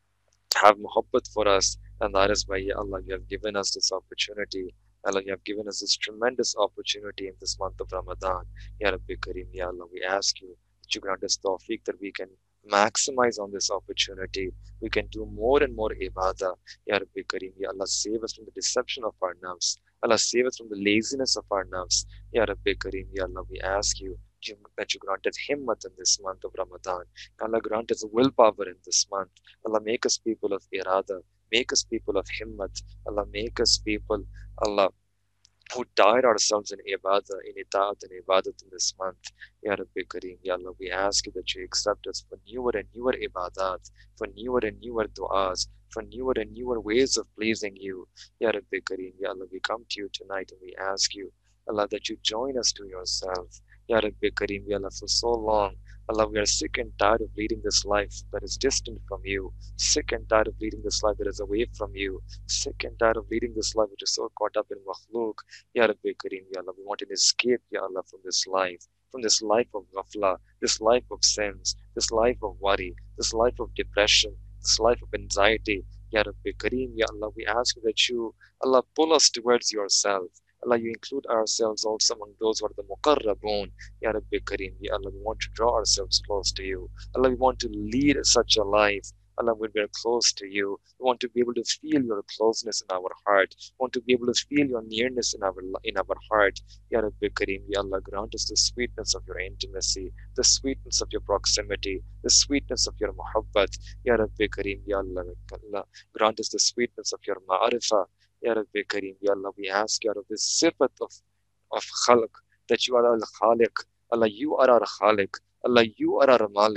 have muhabbat for us, and that is why, Ya Allah, you have given us this opportunity. Allah, you have given us this tremendous opportunity in this month of Ramadan. Ya Rabbi Kareem, Ya Allah, we ask you that you grant us tawfiq that we can maximize on this opportunity. We can do more and more ibadah. Ya Rabbi Kareem, Ya Allah, save us from the deception of our nafs. Allah, save us from the laziness of our nafs. Ya Rabbi Kareem, Ya Allah, we ask you that you grant us himmat in this month of Ramadan. Allah, grant us willpower in this month. Allah, make us people of irada. Make us people of himmat. Allah, make us people, Allah, who died ourselves in ibadah, in itaat and ibadat in this month. Ya Rabbi Kareem, Ya Allah, we ask you that you accept us for newer and newer ibadat, for newer and newer du'as, for newer and newer ways of pleasing you. Ya Rabbi Kareem, Ya Allah, we come to you tonight and we ask you, Allah, that you join us to yourself. Ya Rabbi Kareem, Ya Allah, for so long, Allah, we are sick and tired of leading this life that is distant from you, sick and tired of leading this life that is away from you, sick and tired of leading this life which is so caught up in makhluk. Ya Rabbi Kareem, Ya Allah, we want an escape, Ya Allah, from this life, from this life of ghafla, this life of sins, this life of worry, this life of depression, this life of anxiety. Ya Rabbi Kareem, Ya Allah, we ask that you, Allah, pull us towards yourself. Allah, you include ourselves also among those who are the muqarrabun. Ya Rabbi Kareem, Ya Allah, we want to draw ourselves close to you. Allah, we want to lead such a life. Allah, when we are close to you, we want to be able to feel your closeness in our heart. We want to be able to feel your nearness in our in our heart. Ya Rabbi Kareem, Ya Allah, grant us the sweetness of your intimacy, the sweetness of your proximity, the sweetness of your muhabbat. Ya Rabbi Kareem, Ya Allah, Allah, grant us the sweetness of your ma'arifah. Ya Rabbi Kareem, Ya Allah, we ask you out of this sifat of, of khalq, that you are al-khaliq. Allah, you are our khaliq. Allah, you are our malik.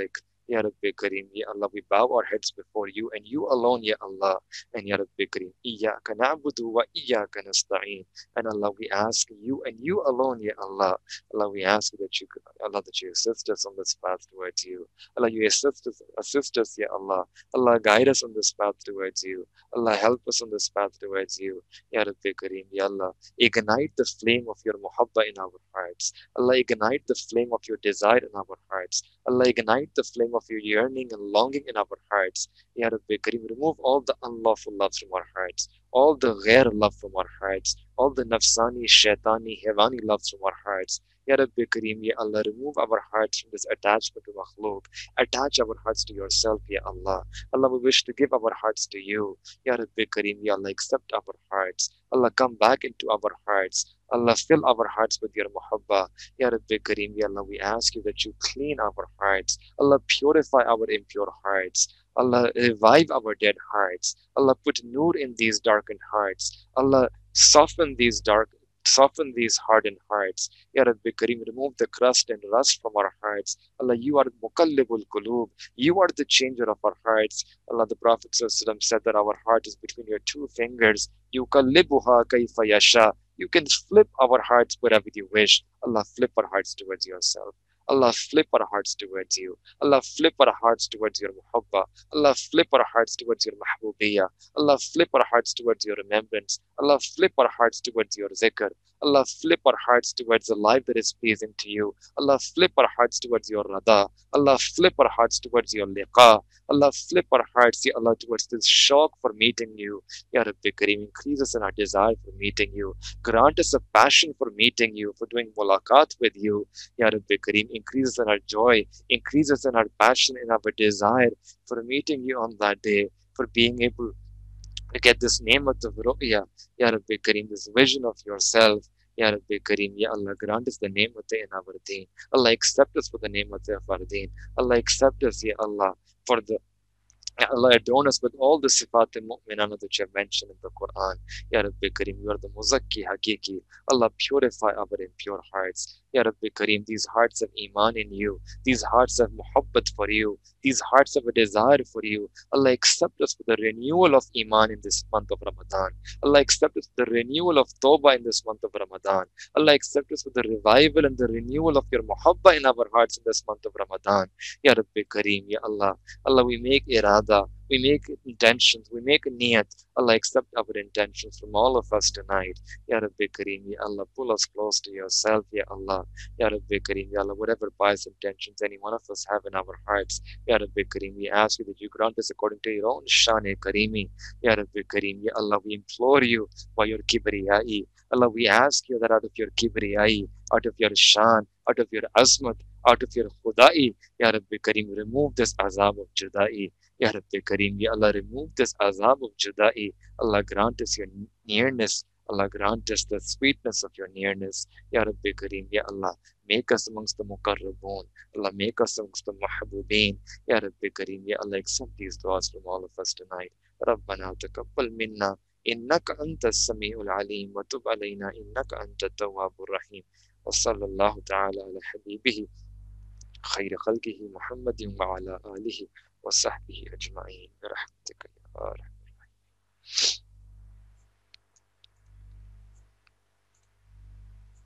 Ya Rabbi Kareem, Ya Allah, we bow our heads before you and you alone, Ya Allah. And Ya Rabbi Kareem, Iyyaka na'budu wa iyyaka nasta'een. And Allah, we ask you and you alone, Ya Allah. Allah, we ask you that you, Allah, that you assist us on this path towards you. Allah, you assist us, assist us, Ya Allah. Allah, guide us on this path towards you. Allah, help us on this path towards you. Ya Rabbi Kareem, Ya Allah, ignite the flame of your muhabba in our hearts. Allah, ignite the flame of your desire in our hearts. Allah, ignite the flame of your yearning and longing in our hearts. Ya Rabbi Kareem, remove all the unlawful loves from our hearts, all the ghair love from our hearts, all the nafsani, shaitani, hevani loves from our hearts. Ya Rabbi Kareem, Ya Allah, remove our hearts from this attachment to makhluk. Attach our hearts to yourself, Ya Allah. Allah, we wish to give our hearts to you. Ya Rabbi Kareem, Ya Allah, accept our hearts. Allah, come back into our hearts. Allah, fill our hearts with your muhabba. Ya Rabbi Kareem, Ya Allah, we ask you that you clean our hearts. Allah, purify our impure hearts. Allah, revive our dead hearts. Allah, put nur in these darkened hearts. Allah, soften these dark soften these hardened hearts. Ya Rabbi Kareem, remove the crust and rust from our hearts. Allah, you are Mukallibul Qulub. You are the changer of our hearts. Allah, the Prophet ﷺ said that our heart is between your two fingers. Yukallibuha kayfa yasha. You can flip our hearts wherever you wish. Allah, flip our hearts towards yourself. Allah, flip our hearts towards you. Allah, flip our hearts towards your muhabba. Allah, flip our hearts towards your mahbubiyya. Allah, flip our hearts towards your remembrance. Allah, flip our hearts towards your zikr. Allah, flip our hearts towards a life that is pleasing to you. Allah, flip our hearts towards your rada. Allah, flip our hearts towards your liqa. Allah, flip our hearts, Ya Allah, towards this shock for meeting you. Ya Rabbi Kareem, increase us in our desire for meeting you. Grant us a passion for meeting you, for doing mulaqat with you. Ya Rabbi Kareem, increase us in our joy, increase us in our passion, in our desire for meeting you on that day, for being able to get this name of the ru'ya. Ya Rabbi Kareem, this vision of yourself. Ya Rabbi Kareem, Ya Allah, grant us the name of the in our deen. Allah, accept us for the name of the our deen. Allah, accept us, Ya Allah, for the Allah, adorn us with all the sifat and mu'minana that you have mentioned in the Quran. Ya Rabbi Kareem, you are the Muzakki Hakiki. Allah, purify our impure hearts. Ya Rabbi Kareem, these hearts have iman in you. These hearts have muhabbat for you. These hearts have a desire for you. Allah, accept us for the renewal of iman in this month of Ramadan. Allah, accept us for the renewal of tawbah in this month of Ramadan. Allah, accept us for the revival and the renewal of your muhabba in our hearts in this month of Ramadan. Ya Rabbi Kareem, Ya Allah. Allah, we make irada, we make intentions, we make niyat. Allah, accept our intentions from all of us tonight. Ya Rabbi Kareem, Ya Allah, pull us close to yourself, Ya Allah. Ya Rabbi Kareem, Ya Allah, whatever pious intentions any one of us have in our hearts, Ya Rabbi Kareem, we ask you that you grant us according to your own Shane Kareemi. Ya Rabbi Kareem, Ya Allah, we implore you by your kibriyai. Allah, we ask you that out of your kibriyai, out of your shan, out of your azmat, out of your khudai, Ya Rabbi Kareem, remove this azab of judai. Ya Rabbi Kareem, Ya Allah, remove this azab of judai. Allah, grant us your nearness. Allah, grant us the sweetness of your nearness. Ya Rabbi Kareem, Ya Allah, make us amongst the muqarrabun. Allah, make us amongst the mahbubin. Ya Rabbi Kareem, Ya Allah, accept these du'as from all of us tonight. ربنا تقبل منا إنك أنت السميع العليم وتب علينا إنك أنت التواب الرحيم وصلى الله تعالى على حبيبه خير خلقه محمد وعلى آله وصحبه أجمعين برحمتك يا رب.